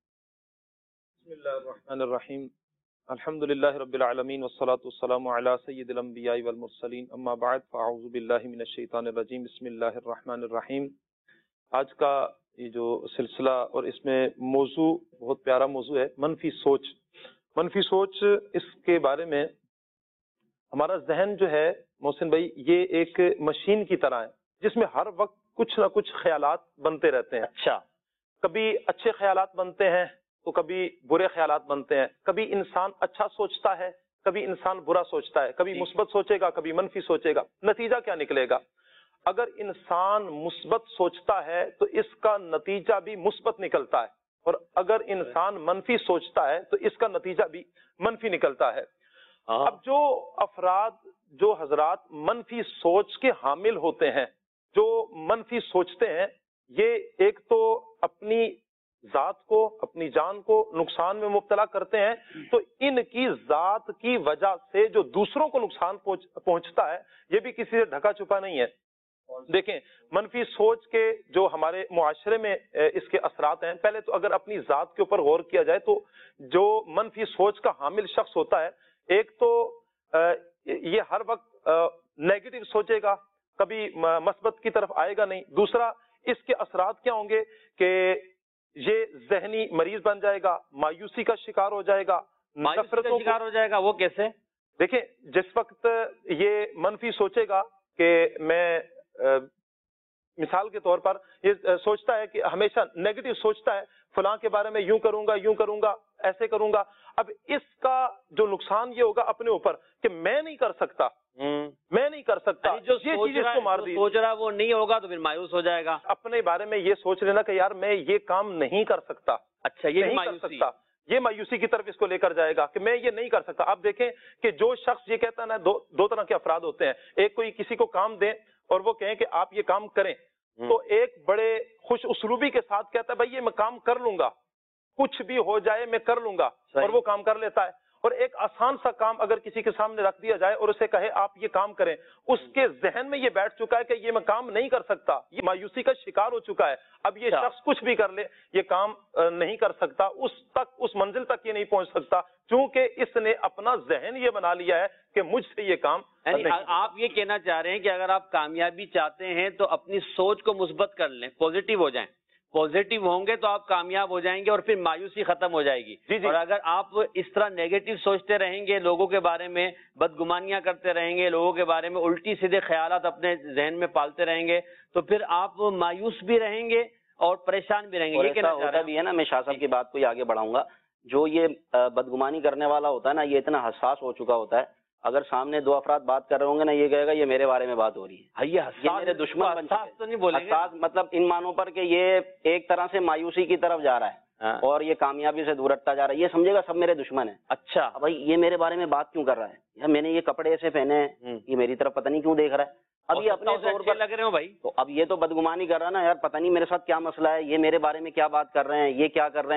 بسم اللہ الرحمن الرحیم، الحمد للہ رب العالمین والصلاة والسلام علی سید الانبیاء والمرسلین، اما بعد فاعوذ باللہ من الشیطان الرجیم، بسم اللہ الرحمن الرحیم. آج کا یہ جو سلسلہ اور اس میں موضوع بہت پیارا موضوع ہے، منفی سوچ. منفی سوچ، اس کے بارے میں ہمارا ذہن جو ہے محسن بھائی، یہ ایک مشین کی طرح ہے جس میں ہر وقت کچھ نہ کچھ خیالات بنتے رہتے ہیں.
اچھا.
کبھی اچھے خیالات بنتے ہیں تو کبھی برے خیالات بنتے ہیں. کبھی انسان اچھا سوچتا ہے، کبھی انسان برا سوچتا ہے، کبھی مثبت سوچے گا، کبھی منفی سوچے گا. نتیجہ کیا نکلے گا؟ اگر انسان مثبت سوچتا ہے تو اس کا نتیجہ بھی مثبت نکلتا ہے، اور اگر انسان منفی سوچتا ہے تو اس کا نتیجہ بھی منفی نکلتا ہے. اب جو افراد، جو حضرات منفی سوچ کے حامل ہوتے ہیں، جو منفی سوچتے ہیں، یہ ایک تو اپنی ذات کو، اپنی جان کو نقصان میں مبتلا کرتے ہیں، تو ان کی ذات کی وجہ سے جو دوسروں کو نقصان پہنچتا ہے، یہ بھی کسی سے ڈھکا چھپا نہیں ہے. دیکھیں، منفی سوچ کے جو ہمارے معاشرے میں اس کے اثرات ہیں، پہلے تو اگر اپنی ذات کے اوپر غور کیا جائے تو جو منفی سوچ کا حامل شخص ہوتا ہے، ایک تو یہ ہر وقت نیگیٹو سوچے گا، کبھی مثبت کی طرف آئے گا نہیں. دوسرا، اس کے اثرات کیا ہوں گے کہ یہ ذہنی مریض بن جائے گا، مایوسی کا شکار ہو جائے گا،
نفرتوں کا شکار ہو جائے گا. وہ کیسے؟
دیکھیں، جس وقت یہ منفی سوچے گا کہ میں مثال کے طور پر یہ سوچتا ہے کہ ہمیشہ نیگیٹو سوچتا ہے، فلاں کے بارے میں یوں کروں گا، ایسے کروں گا. اب اس کا جو نقصان یہ ہوگا اپنے اوپر کہ میں نہیں کر سکتا،
جو سوچ رہا وہ نہیں ہوگا تو پھر مایوس ہو جائے گا.
اپنے بارے میں یہ سوچ لینا کہ یار میں یہ کام نہیں کر سکتا.
اچھا، یہ نہیں کر سکتا،
یہ مایوسی کی طرف اس کو لے کر جائے گا کہ میں یہ نہیں کر سکتا. آپ دیکھیں کہ جو شخص یہ کہتا ہے نا، دو طرح کے افراد ہوتے ہیں. ایک کوئی کسی کو کام دیں اور وہ کہیں کہ آپ یہ کام کریں، تو ایک بڑے خوش اسلوبی کے ساتھ کہتا ہے بھائی یہ میں کام کر لوں گا، کچھ بھی ہو جائے میں کر لوں گا، اور وہ کام کر لیتا ہے. اور ایک آسان سا کام اگر کسی کے سامنے رکھ دیا جائے اور اسے کہے آپ یہ کام کریں، اس کے ذہن میں یہ بیٹھ چکا ہے کہ یہ میں کام نہیں کر سکتا، یہ مایوسی کا شکار ہو چکا ہے. اب یہ شخص کچھ بھی کر لے، یہ کام نہیں کر سکتا، اس منزل تک یہ نہیں پہنچ سکتا، چونکہ اس نے اپنا ذہن یہ بنا لیا ہے کہ مجھ سے یہ کام نہیں.
آپ یہ کہنا چاہ رہے ہیں کہ اگر آپ کامیابی چاہتے ہیں تو اپنی سوچ کو مثبت کر لیں، پازیٹیو ہو جائیں. پازیٹیو ہوں گے تو آپ کامیاب ہو جائیں گے اور پھر مایوسی ختم ہو جائے گی. اور اگر آپ اس طرح نیگیٹو سوچتے رہیں گے، لوگوں کے بارے میں بدگمانیاں کرتے رہیں گے، لوگوں کے بارے میں الٹی سیدھے خیالات اپنے ذہن میں پالتے رہیں گے، تو پھر آپ مایوس بھی رہیں گے اور پریشان بھی رہیں گے. یہ کہنا چاہ رہا بھی ہے
نا، میں شاہ صاحب کی بات کو ہی آگے بڑھاؤں گا. جو یہ بدگمانی کرنے والا ہوتا ہے نا، یہ اتنا حساس ہو چکا ہوتا ہے، اگر سامنے دو افراد بات کر رہے ہوں گے نا، یہ کہے گا یہ میرے بارے میں بات ہو رہی ہے، یہ میرے دشمن بن چکے ہیں. حساس مطلب ان معنوں پر کہ یہ ایک طرح سے مایوسی کی طرف جا رہا ہے اور یہ کامیابی سے دور ہٹتا جا رہا ہے. یہ سمجھے گا سب میرے دشمن ہیں.
اچھا
بھائی یہ میرے بارے میں بات کیوں کر رہا ہے، یا میں نے یہ کپڑے ایسے پہنے ہیں، یہ میری طرف پتہ نہیں کیوں دیکھ رہا ہے. اب یہ اپنے طور پر
لگ رہے ہو بھائی،
تو اب یہ تو بدگمانی کر رہا ہے نا، یار پتہ نہیں میرے ساتھ کیا مسئلہ ہے، یہ میرے بارے میں کیا بات کر رہے ہیں، یہ کیا کر رہے ہیں.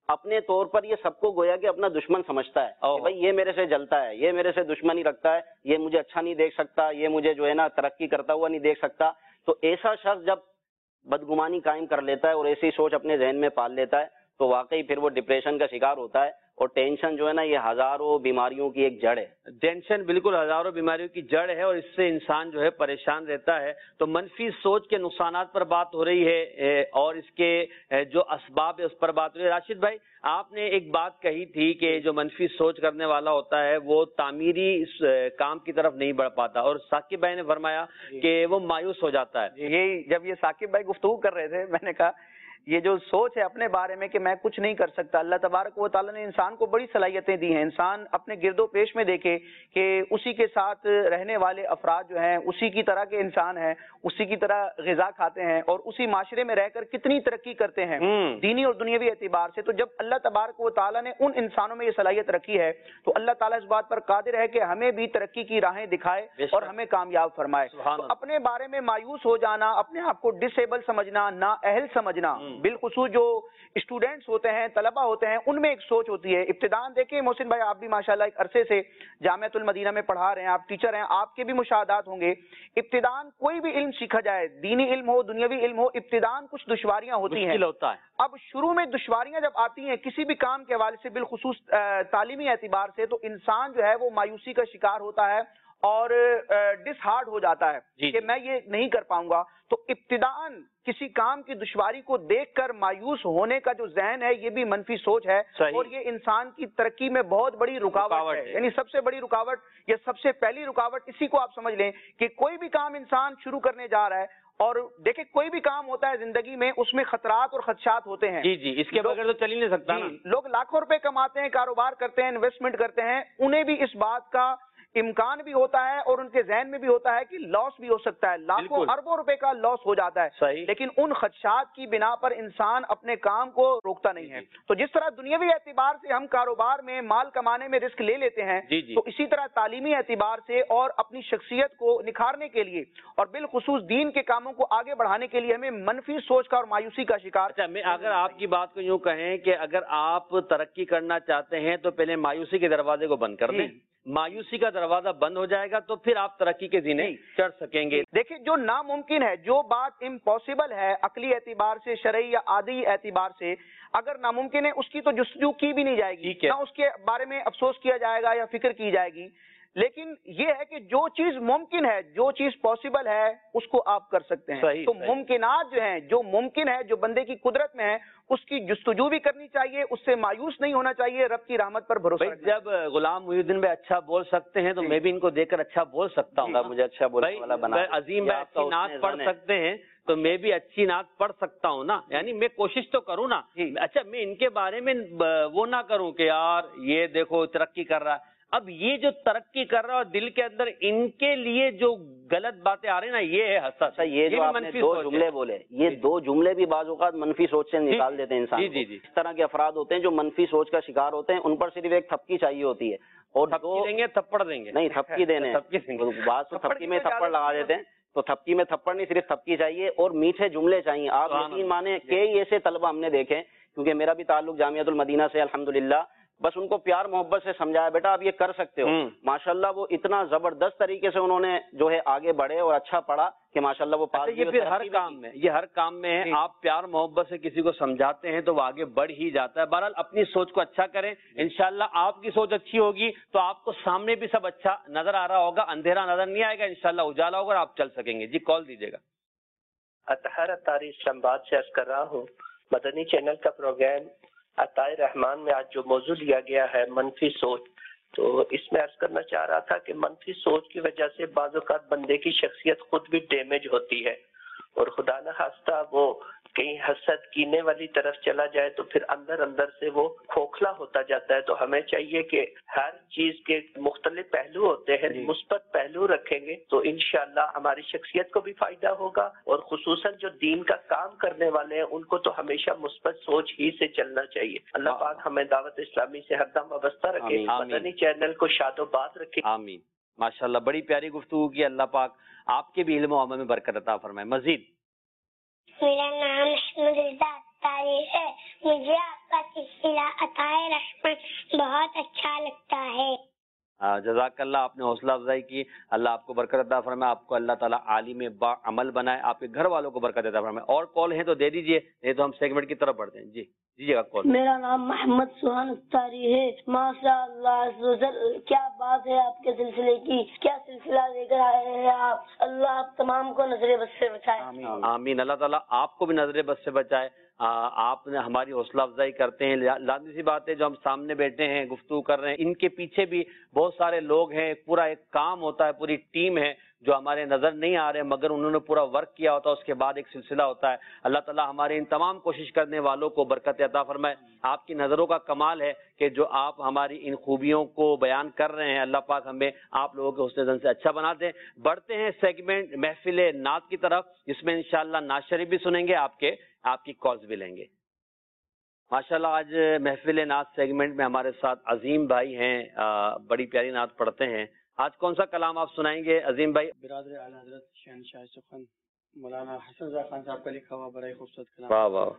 اپنے طور پر یہ سب کو گویا کہ اپنا دشمن سمجھتا ہے کہ بھائی یہ میرے سے جلتا ہے، یہ میرے سے دشمنی رکھتا ہے، یہ مجھے اچھا نہیں دیکھ سکتا، یہ مجھے جو ہے نا ترقی کرتا ہوا نہیں دیکھ سکتا. تو ایسا شخص جب بدگمانی قائم کر لیتا ہے اور ایسی سوچ اپنے ذہن میں پال لیتا ہے تو واقعی پھر وہ ڈپریشن کا شکار ہوتا ہے. اور ٹینشن جو ہے نا یہ ہزاروں بیماریوں کی ایک جڑ ہے.
ٹینشن بالکل ہزاروں بیماریوں کی جڑ ہے اور اس سے انسان جو ہے پریشان رہتا ہے. تو منفی سوچ کے نقصانات پر بات ہو رہی ہے اور اس کے جو اسباب ہے اس پر بات ہو رہی ہے. راشد بھائی، آپ نے ایک بات کہی تھی کہ جو منفی سوچ کرنے والا ہوتا ہے وہ تعمیری کام کی طرف نہیں بڑھ پاتا، اور ثاقب بھائی نے فرمایا کہ وہ مایوس ہو جاتا ہے.
یہی جب یہ ثاقب بھائی گفتگو کر رہے تھے میں نے کہا یہ جو سوچ ہے اپنے بارے میں کہ میں کچھ نہیں کر سکتا، اللہ تبارک و تعالیٰ نے انسان کو بڑی صلاحیتیں دی ہیں. انسان اپنے گرد و پیش میں دیکھے کہ اسی کے ساتھ رہنے والے افراد جو ہیں اسی کی طرح کے انسان ہیں، اسی کی طرح غذا کھاتے ہیں اور اسی معاشرے میں رہ کر کتنی ترقی کرتے ہیں دینی اور دنیاوی اعتبار سے. تو جب اللہ تبارک و تعالیٰ نے ان انسانوں میں یہ صلاحیت رکھی ہے تو اللہ تعالیٰ اس بات پر قادر ہے کہ ہمیں بھی ترقی کی راہیں دکھائے اور ہمیں کامیاب فرمائے. تو اپنے بارے میں مایوس ہو جانا، اپنے آپ کو ڈس ایبل سمجھنا، نااہل سمجھنا، بالخصوص جو اسٹوڈینٹس ہوتے ہیں، طلبہ ہوتے ہیں، ان میں ایک سوچ ہوتی ہے. ابتداءً دیکھیں محسن بھائی، آپ بھی ماشاءاللہ ایک عرصے سے جامعۃ المدینہ میں پڑھا رہے ہیں، آپ ٹیچر ہیں، آپ کے بھی مشاہدات ہوں گے. ابتداءً کوئی بھی علم سیکھا جائے، دینی علم ہو، دنیاوی علم ہو، ابتداءً کچھ دشواریاں ہوتی ہیں.
ہوتا ہے.
اب شروع میں دشواریاں جب آتی ہیں کسی بھی کام کے حوالے سے، بالخصوص تعلیمی اعتبار سے، تو انسان جو ہے وہ مایوسی کا شکار ہوتا ہے اور ڈس ہارڈ ہو جاتا ہے کہ میں یہ نہیں کر پاؤں گا. تو ابتداءً کسی کام کی دشواری کو دیکھ کر مایوس ہونے کا جو ذہن ہے یہ بھی منفی سوچ ہے اور یہ انسان کی ترقی میں بہت بڑی رکاوٹ ہے. یعنی سب سے بڑی رکاوٹ یا سب سے پہلی رکاوٹ اسی کو آپ سمجھ لیں کہ کوئی بھی کام انسان شروع کرنے جا رہا ہے، اور دیکھیں کوئی بھی کام ہوتا ہے زندگی میں اس میں خطرات اور خدشات ہوتے ہیں.
جی اس کے بغیر تو چل ہی نہیں سکتا نا.
لوگ لاکھوں روپے کماتے ہیں، کاروبار کرتے ہیں، انویسٹمنٹ کرتے ہیں، انہیں بھی اس بات کا امکان بھی ہوتا ہے اور ان کے ذہن میں بھی ہوتا ہے کہ لاس بھی ہو سکتا ہے، لاکھوں اربوں روپے کا لاس ہو جاتا ہے. لیکن ان خدشات کی بنا پر انسان اپنے کام کو روکتا نہیں ہے. تو جس طرح دنیاوی اعتبار سے ہم کاروبار میں مال کمانے میں رسک لے لیتے ہیں، تو اسی طرح تعلیمی اعتبار سے اور اپنی شخصیت کو نکھارنے کے لیے اور بالخصوص دین کے کاموں کو آگے بڑھانے کے لیے ہمیں منفی سوچ کا اور مایوسی کا شکار.
اگر آپ کی بات کو یوں کہیں کہ اگر آپ ترقی کرنا چاہتے ہیں تو پہلے مایوسی کے دروازے کو بند کر دیں. مایوسی کا دروازہ بند ہو جائے گا تو پھر آپ ترقی کے زینے چڑھ سکیں گے.
دیکھیں جو ناممکن ہے، جو بات امپاسبل ہے عقلی اعتبار سے، شرعی یا عادی اعتبار سے، اگر ناممکن ہے اس کی تو جستجو کی بھی نہیں جائے گی، نہ اس کے بارے میں افسوس کیا جائے گا یا فکر کی جائے گی. لیکن یہ ہے کہ جو چیز ممکن ہے، جو چیز پاسبل ہے اس کو آپ کر سکتے ہیں. تو ممکنات جو ہیں، جو ممکن ہے، جو بندے کی قدرت میں ہے، اس کی جستجو بھی کرنی چاہیے، اس سے مایوس نہیں ہونا چاہیے، رب کی رحمت پر بھروسہ.
جب غلام محی الدین بھائی اچھا بول سکتے ہیں تو میں بھی ان کو دیکھ کر اچھا بول سکتا ہوں.
مجھے اچھا بولنے والا بنا.
عظیم بھائی اچھی نعت پڑھ سکتے ہیں تو میں بھی اچھی نعت پڑھ سکتا ہوں نا. یعنی میں کوشش تو کروں نا. اچھا میں ان کے بارے میں وہ نہ کروں کہ یار یہ دیکھو ترقی کر رہا ہے. اب یہ جو ترقی کر رہا ہے اور دل کے اندر ان کے لیے جو غلط باتیں آ رہی ہیں نا، یہ ہے حسد.
یہ جو آپ نے دو جملے بولے، یہ دو جملے بھی بعض اوقات منفی سوچ سے نکال دیتے ہیں انسان کو. اس طرح کے افراد ہوتے ہیں جو منفی سوچ کا شکار ہوتے ہیں، ان پر صرف ایک تھپکی چاہیے ہوتی ہے. اور
دیں گے تھپڑ دیں گے،
نہیں تھپکی دینے بعض تو تھپکی میں تھپڑ لگا دیتے ہیں. تو تھپکی میں تھپڑ نہیں، صرف تھپکی چاہیے اور میٹھے جملے چاہیے. آپ یقین مانیں کئی ایسے طلبہ ہم نے دیکھے، کیونکہ میرا بھی تعلق جامعۃ المدینہ سے الحمدللہ، بس ان کو پیار محبت سے سمجھایا بیٹا آپ یہ کر سکتے ہو. ماشاءاللہ وہ اتنا زبردست طریقے سے انہوں نے جو ہے آگے بڑھے اور اچھا پڑھا کہ ماشاءاللہ وہ پاس.
یہ پھر ہر کام میں، یہ ہر کام میں آپ پیار محبت سے کسی کو سمجھاتے ہیں تو وہ آگے بڑھ ہی جاتا ہے. بہرحال اپنی سوچ کو اچھا کریں، انشاءاللہ آپ کی سوچ اچھی ہوگی تو آپ کو سامنے بھی سب اچھا نظر آ رہا ہوگا، اندھیرا نظر نہیں آئے گا، انشاءاللہ اجالا ہوگا اور آپ چل سکیں گے. جی کال دیجیے گا.
اطہر اتاری اسلام آباد سے عرض کر رہا ہوں. مدنی چینل کا پروگرام عطائے رحمان میں آج جو موضوع لیا گیا ہے منفی سوچ، تو اس میں عرض کرنا چاہ رہا تھا کہ منفی سوچ کی وجہ سے بعض اوقات بندے کی شخصیت خود بھی ڈیمیج ہوتی ہے اور خدا نہ خواستہ وہ کہیں حسد کینے والی طرف چلا جائے تو پھر اندر اندر سے وہ کھوکھلا ہوتا جاتا ہے. تو ہمیں چاہیے کہ ہر چیز کے مختلف پہلو ہوتے ہیں، مثبت پہلو رکھیں گے تو انشاءاللہ ہماری شخصیت کو بھی فائدہ ہوگا اور خصوصاً جو دین کا کام کرنے والے ہیں ان کو تو ہمیشہ مثبت سوچ ہی سے چلنا چاہیے. اللہ پاک ہمیں دعوت اسلامی سے ہر دم وابستہ رکھے، مدنی چینل کو شاد و باد رکھے.
آمین. ماشاءاللہ بڑی پیاری گفتگو کی. اللہ پاک آپ کے بھی علم و عمل میں برکت عطا فرمائے. مزید
میرا نام احمد رضا اطاری ہے. مجھے آپ کا سلسلہ عطائے رحمت بہت اچھا لگتا ہے۔
جزاک اللہ، آپ نے حوصلہ افزائی کی، اللہ آپ کو برکت عطا فرمائے، آپ کو اللہ تعالیٰ عالم با عمل بنائے، آپ کے گھر والوں کو برکت عطا فرمائے۔ اور کال ہیں تو دے دیجئے، نہیں تو ہم سیگمنٹ کی طرف بڑھتے ہیں۔ جی دیجیے گا کال۔
میرا نام محمد سبحان اختاری ہے۔ ماشاء اللہ عز و جل، کیا بات ہے آپ کے سلسلے کی، کیا سلسلہ لے کر آئے ہیں آپ۔ اللہ آپ تمام کو نظر بد سے بچائے۔
آمین۔ اللہ تعالیٰ آپ کو بھی نظر بد سے بچائے۔ آپ نے ہماری حوصلہ افزائی کرتے ہیں، لازمی سی بات ہے جو ہم سامنے بیٹھے ہیں گفتگو کر رہے ہیں، ان کے پیچھے بھی بہت سارے لوگ ہیں، پورا ایک کام ہوتا ہے، پوری ٹیم ہے جو ہمارے نظر نہیں آ رہے مگر انہوں نے پورا ورک کیا ہوتا ہے، اس کے بعد ایک سلسلہ ہوتا ہے۔ اللہ تعالیٰ ہمارے ان تمام کوشش کرنے والوں کو برکت عطا فرمائے۔ آپ کی نظروں کا کمال ہے کہ جو آپ ہماری ان خوبیوں کو بیان کر رہے ہیں، اللہ پاک ہمیں آپ لوگوں کے حسن زن سے اچھا بنا دیں۔ بڑھتے ہیں سیگمنٹ محفل نعت کی طرف، جس میں انشاءاللہ نعت شریف بھی سنیں گے، آپ کی کالز بھی لیں گے۔ ماشاءاللہ آج محفل نعت سیگمنٹ میں ہمارے ساتھ عظیم بھائی ہیں، بڑی پیاری نعت پڑھتے ہیں۔ آج کون سا کلام آپ سنائیں گے عظیم بھائی؟
برادر اعلیٰ حضرت شہنشاہ سخن مولانا حسن رضا خان صاحب کا لکھا ہوا بڑا ہی خوبصورت کلام۔
واہ واہ۔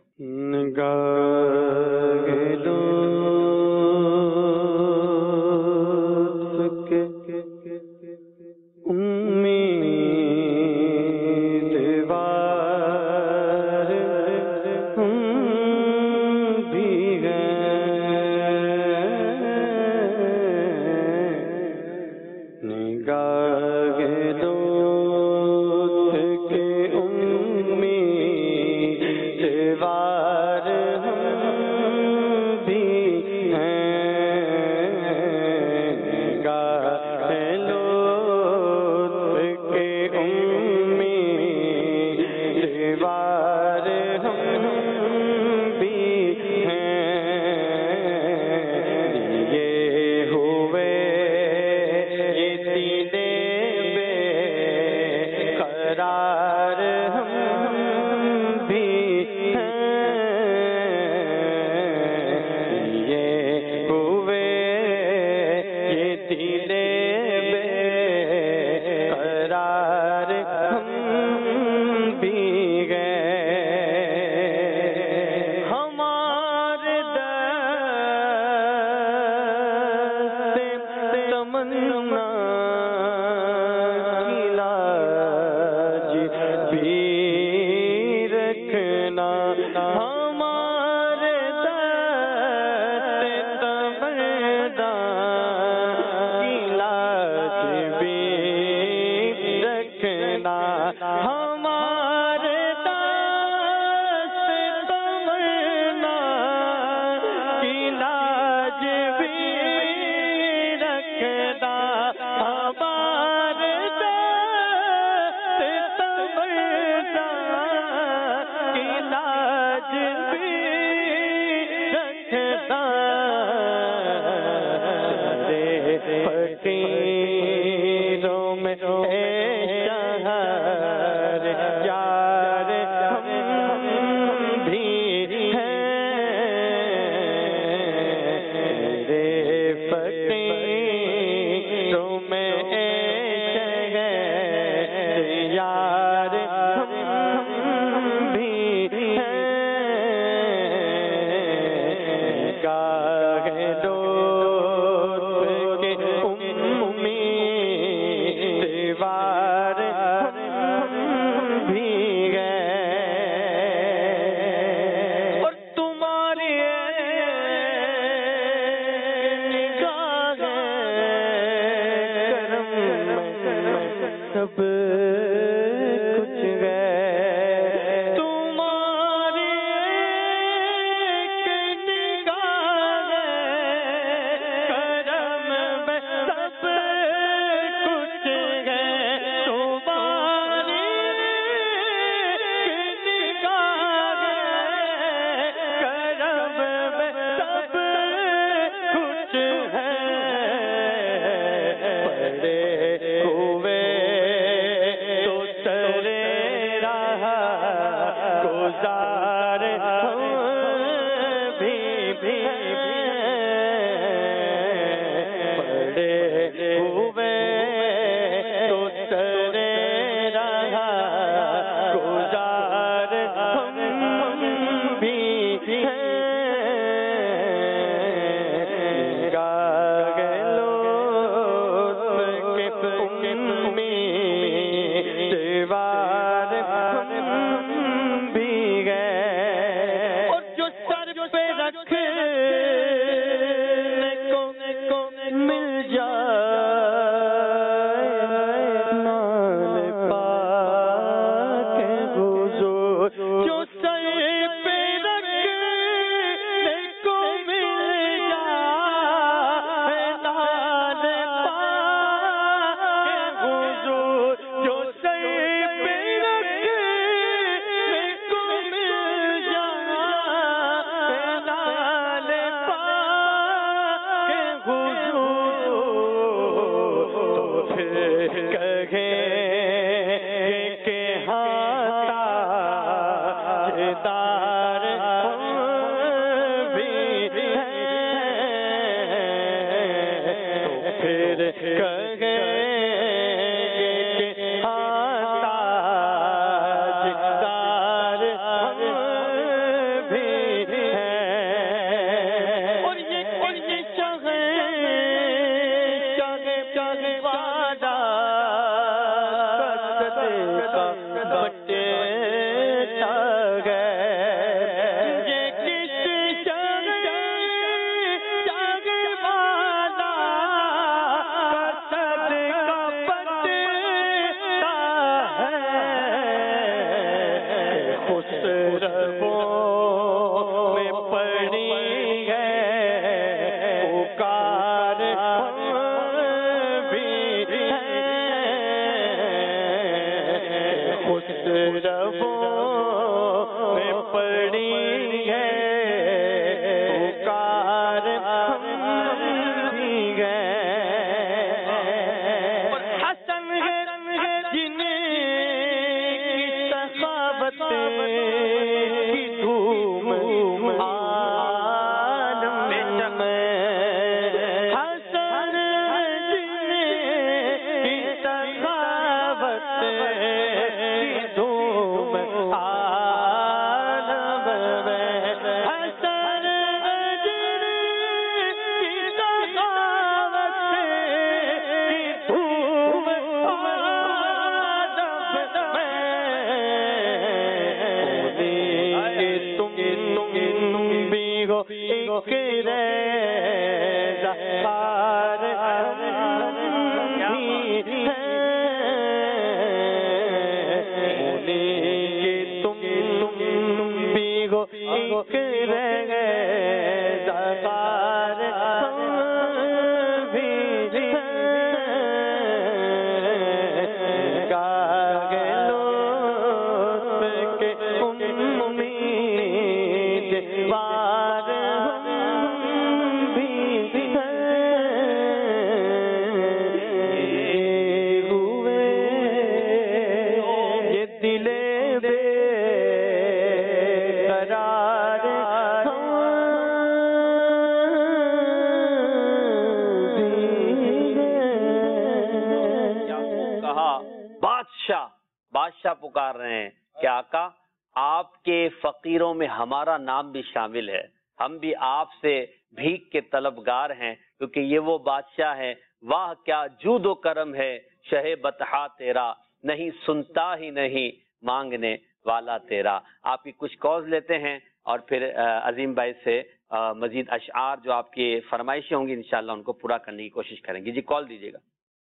بادشاہ پکار رہے ہیں کہ آقا آپ کے فقیروں میں ہمارا نام بھی شامل ہے، ہم بھی آپ سے بھیک کے طلبگار ہیں، کیونکہ یہ وہ بادشاہ ہے، واہ کیا جود و کرم ہے شہ بطحا تیرا، نہیں سنتا ہی نہیں مانگنے والا تیرا۔ آپ کی کچھ کالز لیتے ہیں اور پھر عظیم بھائی سے مزید اشعار جو آپ کی فرمائشیں ہوں گی انشاءاللہ ان کو پورا کرنے کی کوشش کریں گے۔ جی کال دیجیے گا۔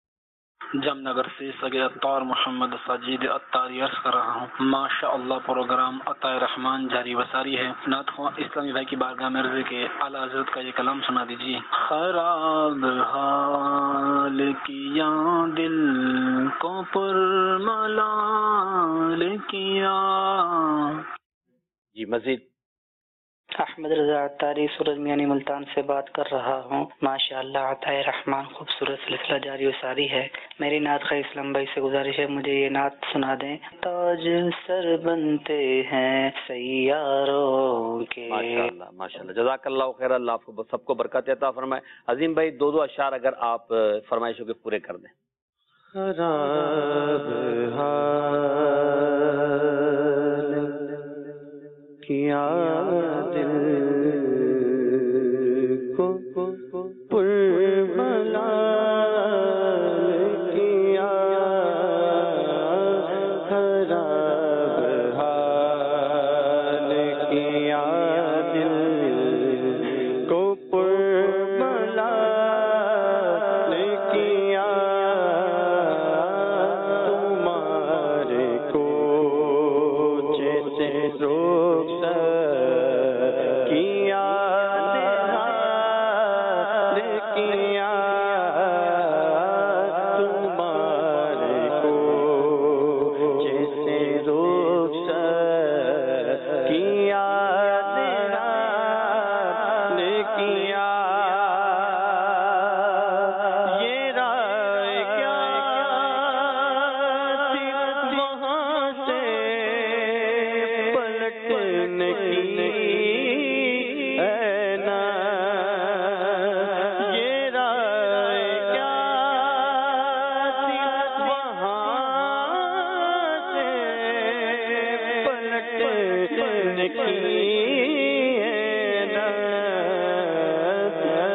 جم نگر سے سگے عطار محمد ساجد عطاری عرض کر رہا ہوں، ماشاء اللہ پروگرام عطا رحمان جاری وساری ہے۔ نعت خواں اسلامی بھائی کی بارگاہ میں عرض کے اعلیٰ حضرت کا یہ کلام سنا دیجیے۔ خراب حال کیا دل کو پرملال کیا۔
جی مزید۔
احمد رضا عطاری سورج میانی ملتان سے بات کر رہا ہوں۔ ماشاءاللہ عطا رحمان خوبصورت سلسلہ جاری و ساری ہے۔ میری نعت خواہ اسلام بھائی سے گزارش ہے مجھے یہ نعت سنا دیں۔ تاج سر بنتے ہیں سیاروں کے۔
ماشاءاللہ ماشاءاللہ، جزاک اللہ خیر، اللہ آپ کو سب کو برکت عطا فرمائے۔ عظیم بھائی دو اشعار اگر آپ فرمائشوں کے پورے کر دیں۔
خراب کیا دل کو پرملال کیا، خراب حال کیا دل کو پرملال کیا، تمہارے کوچے سے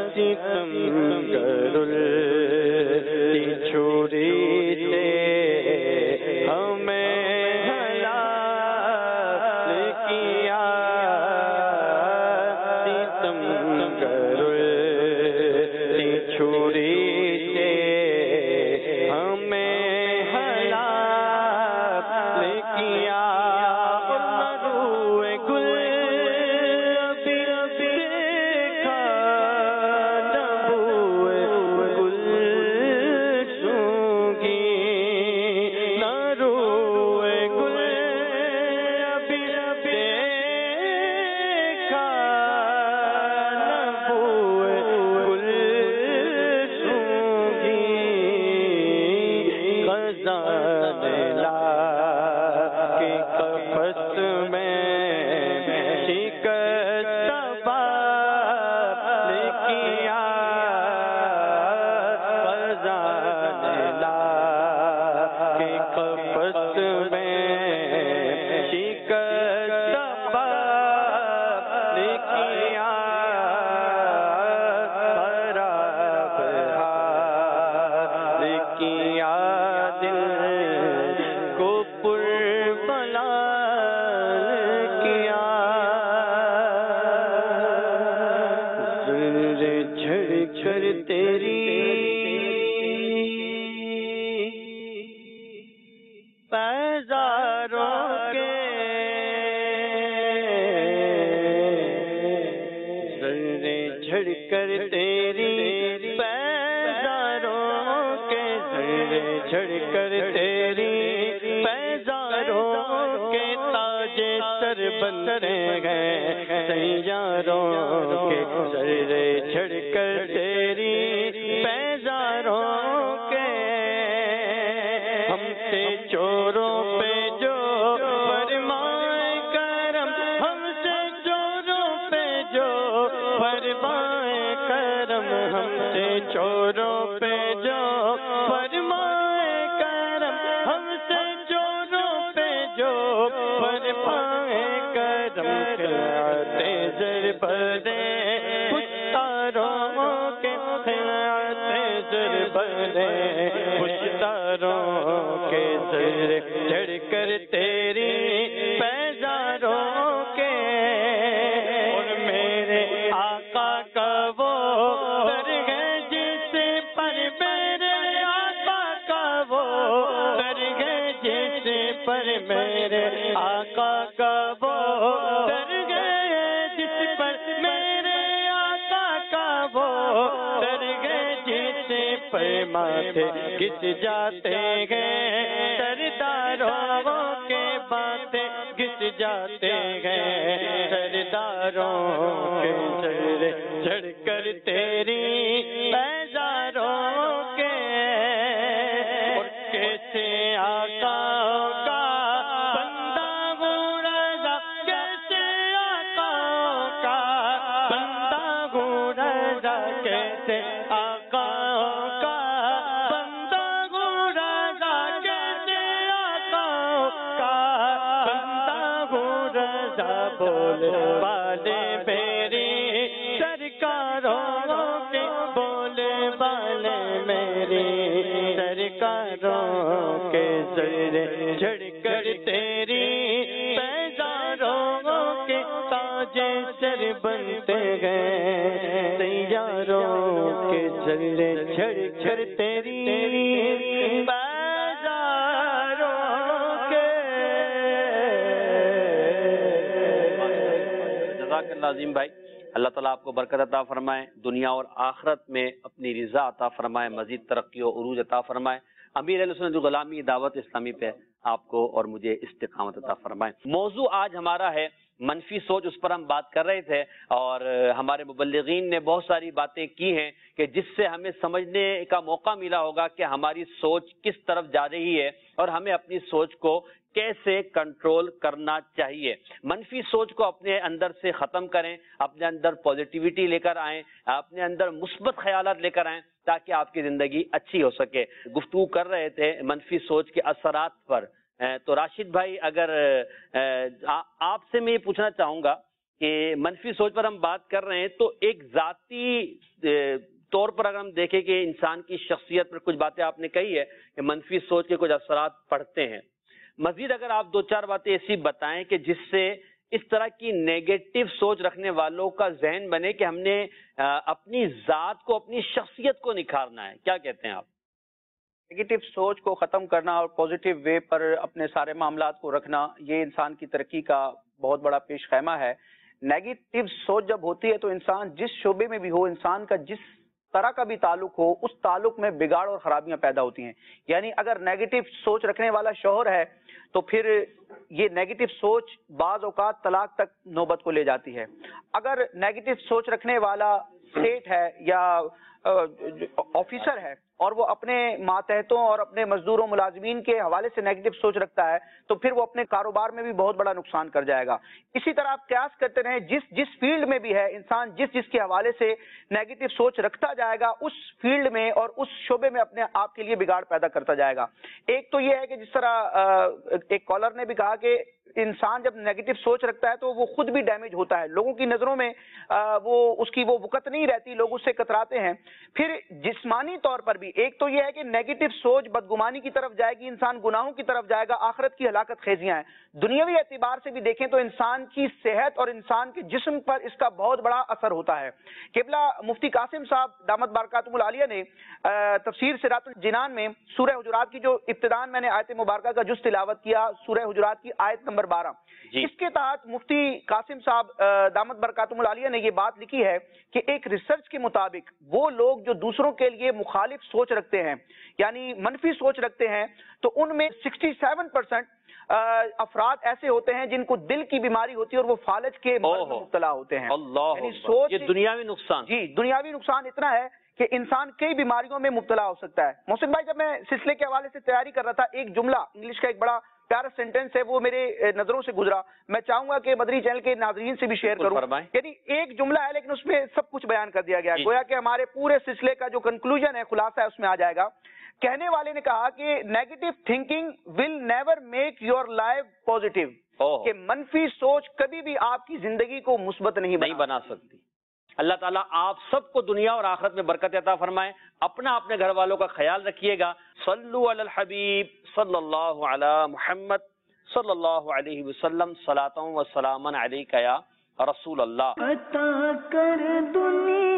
ستم گرل کی چھری سے ہمیں حلال کیا ستم گرل کی چھری سے ہمیں حلال کیا گھس جاتے ہیں سرداروں کے باتیں گھس جاتے ہیں سرداروں کے چہرے جھڑ کر تیری بیزاروں کے اور کیسے آقا کا بندہ ہوں رضا کیسے آقا کا بندہ ہوں رضا کیسے آقا بولے والے میری سرکاروں کے بولے والے میری سرکاروں کے ذرے جھڑ کر تیری بیزاروں کے تاج سر بنتے گئے سیاروں کے ذرے جھڑ کر تیری
عظیم بھائی، اللہ تعالیٰ آپ کو برکت عطا فرمائے، دنیا اور آخرت میں اپنی رضا عطا فرمائے، مزید ترقی و عروج عطا فرمائے۔ امیر اہل سنت غلامی دعوت اسلامی پہ آپ کو اور مجھے استقامت عطا فرمائے۔ موضوع آج ہمارا ہے منفی سوچ، اس پر ہم بات کر رہے تھے اور ہمارے مبلغین نے بہت ساری باتیں کی ہیں کہ جس سے ہمیں سمجھنے کا موقع ملا ہوگا کہ ہماری سوچ کس طرف جا رہی ہے اور ہمیں اپنی سوچ کو کیسے کنٹرول کرنا چاہیے۔ منفی سوچ کو اپنے اندر سے ختم کریں، اپنے اندر پازیٹیوٹی لے کر آئیں، اپنے اندر مثبت خیالات لے کر آئیں تاکہ آپ کی زندگی اچھی ہو سکے۔ گفتگو کر رہے تھے منفی سوچ کے اثرات پر، تو راشد بھائی اگر آپ سے میں یہ پوچھنا چاہوں گا کہ منفی سوچ پر ہم بات کر رہے ہیں، تو ایک ذاتی طور پر اگر ہم دیکھیں کہ انسان کی شخصیت پر کچھ باتیں آپ نے کہی ہے کہ منفی سوچ کے کچھ اثرات پڑتے ہیں، مزید اگر آپ دو چار باتیں ایسی بتائیں کہ جس سے اس طرح کی نیگیٹو سوچ رکھنے والوں کا ذہن بنے کہ ہم نے اپنی ذات کو، اپنی شخصیت کو نکھارنا ہے، کیا کہتے ہیں آپ؟
نیگیٹو سوچ کو ختم کرنا اور پازیٹیو وے پر اپنے سارے معاملات کو رکھنا، یہ انسان کی ترقی کا بہت بڑا پیش خیمہ ہے۔ نیگیٹو سوچ جب ہوتی ہے تو انسان جس شعبے میں بھی ہو، انسان کا جس طرح کا بھی تعلق ہو، اس تعلق میں بگاڑ اور خرابیاں پیدا ہوتی ہیں۔ یعنی اگر نیگیٹو سوچ رکھنے والا شوہر ہے تو پھر یہ نیگیٹو سوچ بعض اوقات طلاق تک نوبت کو لے جاتی ہے۔ اگر نیگیٹو سوچ رکھنے والا اسٹیٹ ہے یا آفیسر ہے اور وہ اپنے ماتحتوں اور اپنے مزدوروں ملازمین کے حوالے سے نیگیٹو سوچ رکھتا ہے تو پھر وہ اپنے کاروبار میں بھی بہت بڑا نقصان کر جائے گا۔ اسی طرح آپ قیاس کرتے رہیں، جس فیلڈ میں بھی ہے انسان جس کے حوالے سے نیگیٹو سوچ رکھتا جائے گا، اس فیلڈ میں اور اس شعبے میں اپنے آپ کے لیے بگاڑ پیدا کرتا جائے گا۔ ایک تو یہ ہے کہ جس طرح ایک کالر نے بھی کہا کہ انسان جب نیگیٹو سوچ رکھتا ہے تو وہ خود بھی ڈیمیج ہوتا ہے، لوگوں کی نظروں میں اس کی وہ وقت نہیں رہتی، لوگ اس سے کتراتے ہیں۔ پھر جسمانی طور پر بھی ایک تو یہ ہے کہ نیگیٹو سوچ بدگمانی کی طرف جائے گی، انسان گناہوں کی طرف جائے گا، آخرت کی ہلاکت خیزیاں ہیں۔ دنیاوی اعتبار سے بھی دیکھیں تو انسان کی صحت اور انسان کے جسم پر اس کا بہت بڑا اثر ہوتا ہے۔ قبلہ مفتی قاسم صاحب دامت برکاتہم العالیہ نے تفسیر صراط الجنان میں سورہ حجرات کی جو ابتداءً میں نے آیت مبارکہ کا جز تلاوت کیا، سورہ حجرات کی آیت نمبر 12، اس کے تحت مفتی قاسم صاحب دامت برکاتہم العالیہ نے یہ بات لکھی ہے کہ ایک ریسرچ کے مطابق وہ لوگ جو دوسروں کے لیے مخالف سوچ رکھتے ہیں، یعنی منفی سوچ رکھتے ہیں، تو ان میں 67% افراد ایسے ہوتے ہیں جن کو دل کی بیماری ہوتی ہے اور وہ فالج کے مرض میں مبتلا ہوتے ہیں۔ یعنی سوچ، یہ
دنیاوی نقصان،
جی دنیاوی نقصان اتنا ہے کہ انسان کئی بیماریوں میں مبتلا ہو سکتا ہے۔ محسن بھائی، جب میں سلسلے کے حوالے سے تیاری کر رہا تھا، ایک جملہ انگلش کا ایک بڑا پیارا سینٹینس ہے، وہ میرے نظروں سے گزرا، میں چاہوں گا کہ مدنی چینل کے ناظرین سے بھی شیئر کروں۔ یعنی ایک جملہ ہے لیکن اس میں سب کچھ بیان کر دیا گیا ہے، گویا کہ ہمارے پورے سلسلے کا جو کنکلوژن ہے، خلاصہ ہے، اس میں آ جائے گا۔ کہنے والے نے کہا کہ negative thinking will never make your life positive, کہ منفی سوچ کبھی بھی آپ کی زندگی کو مثبت نہیں بنا سکتی۔
اللہ تعالیٰ آپ سب کو دنیا اور آخرت میں برکت عطا فرمائے۔ اپنے گھر والوں کا خیال رکھیے گا۔ صلو علی الحبیب صلی اللہ علی محمد صلی اللہ علیہ وسلم، صلاۃ و سلاما علیک یا رسول اللہ۔
عطا کر دنیا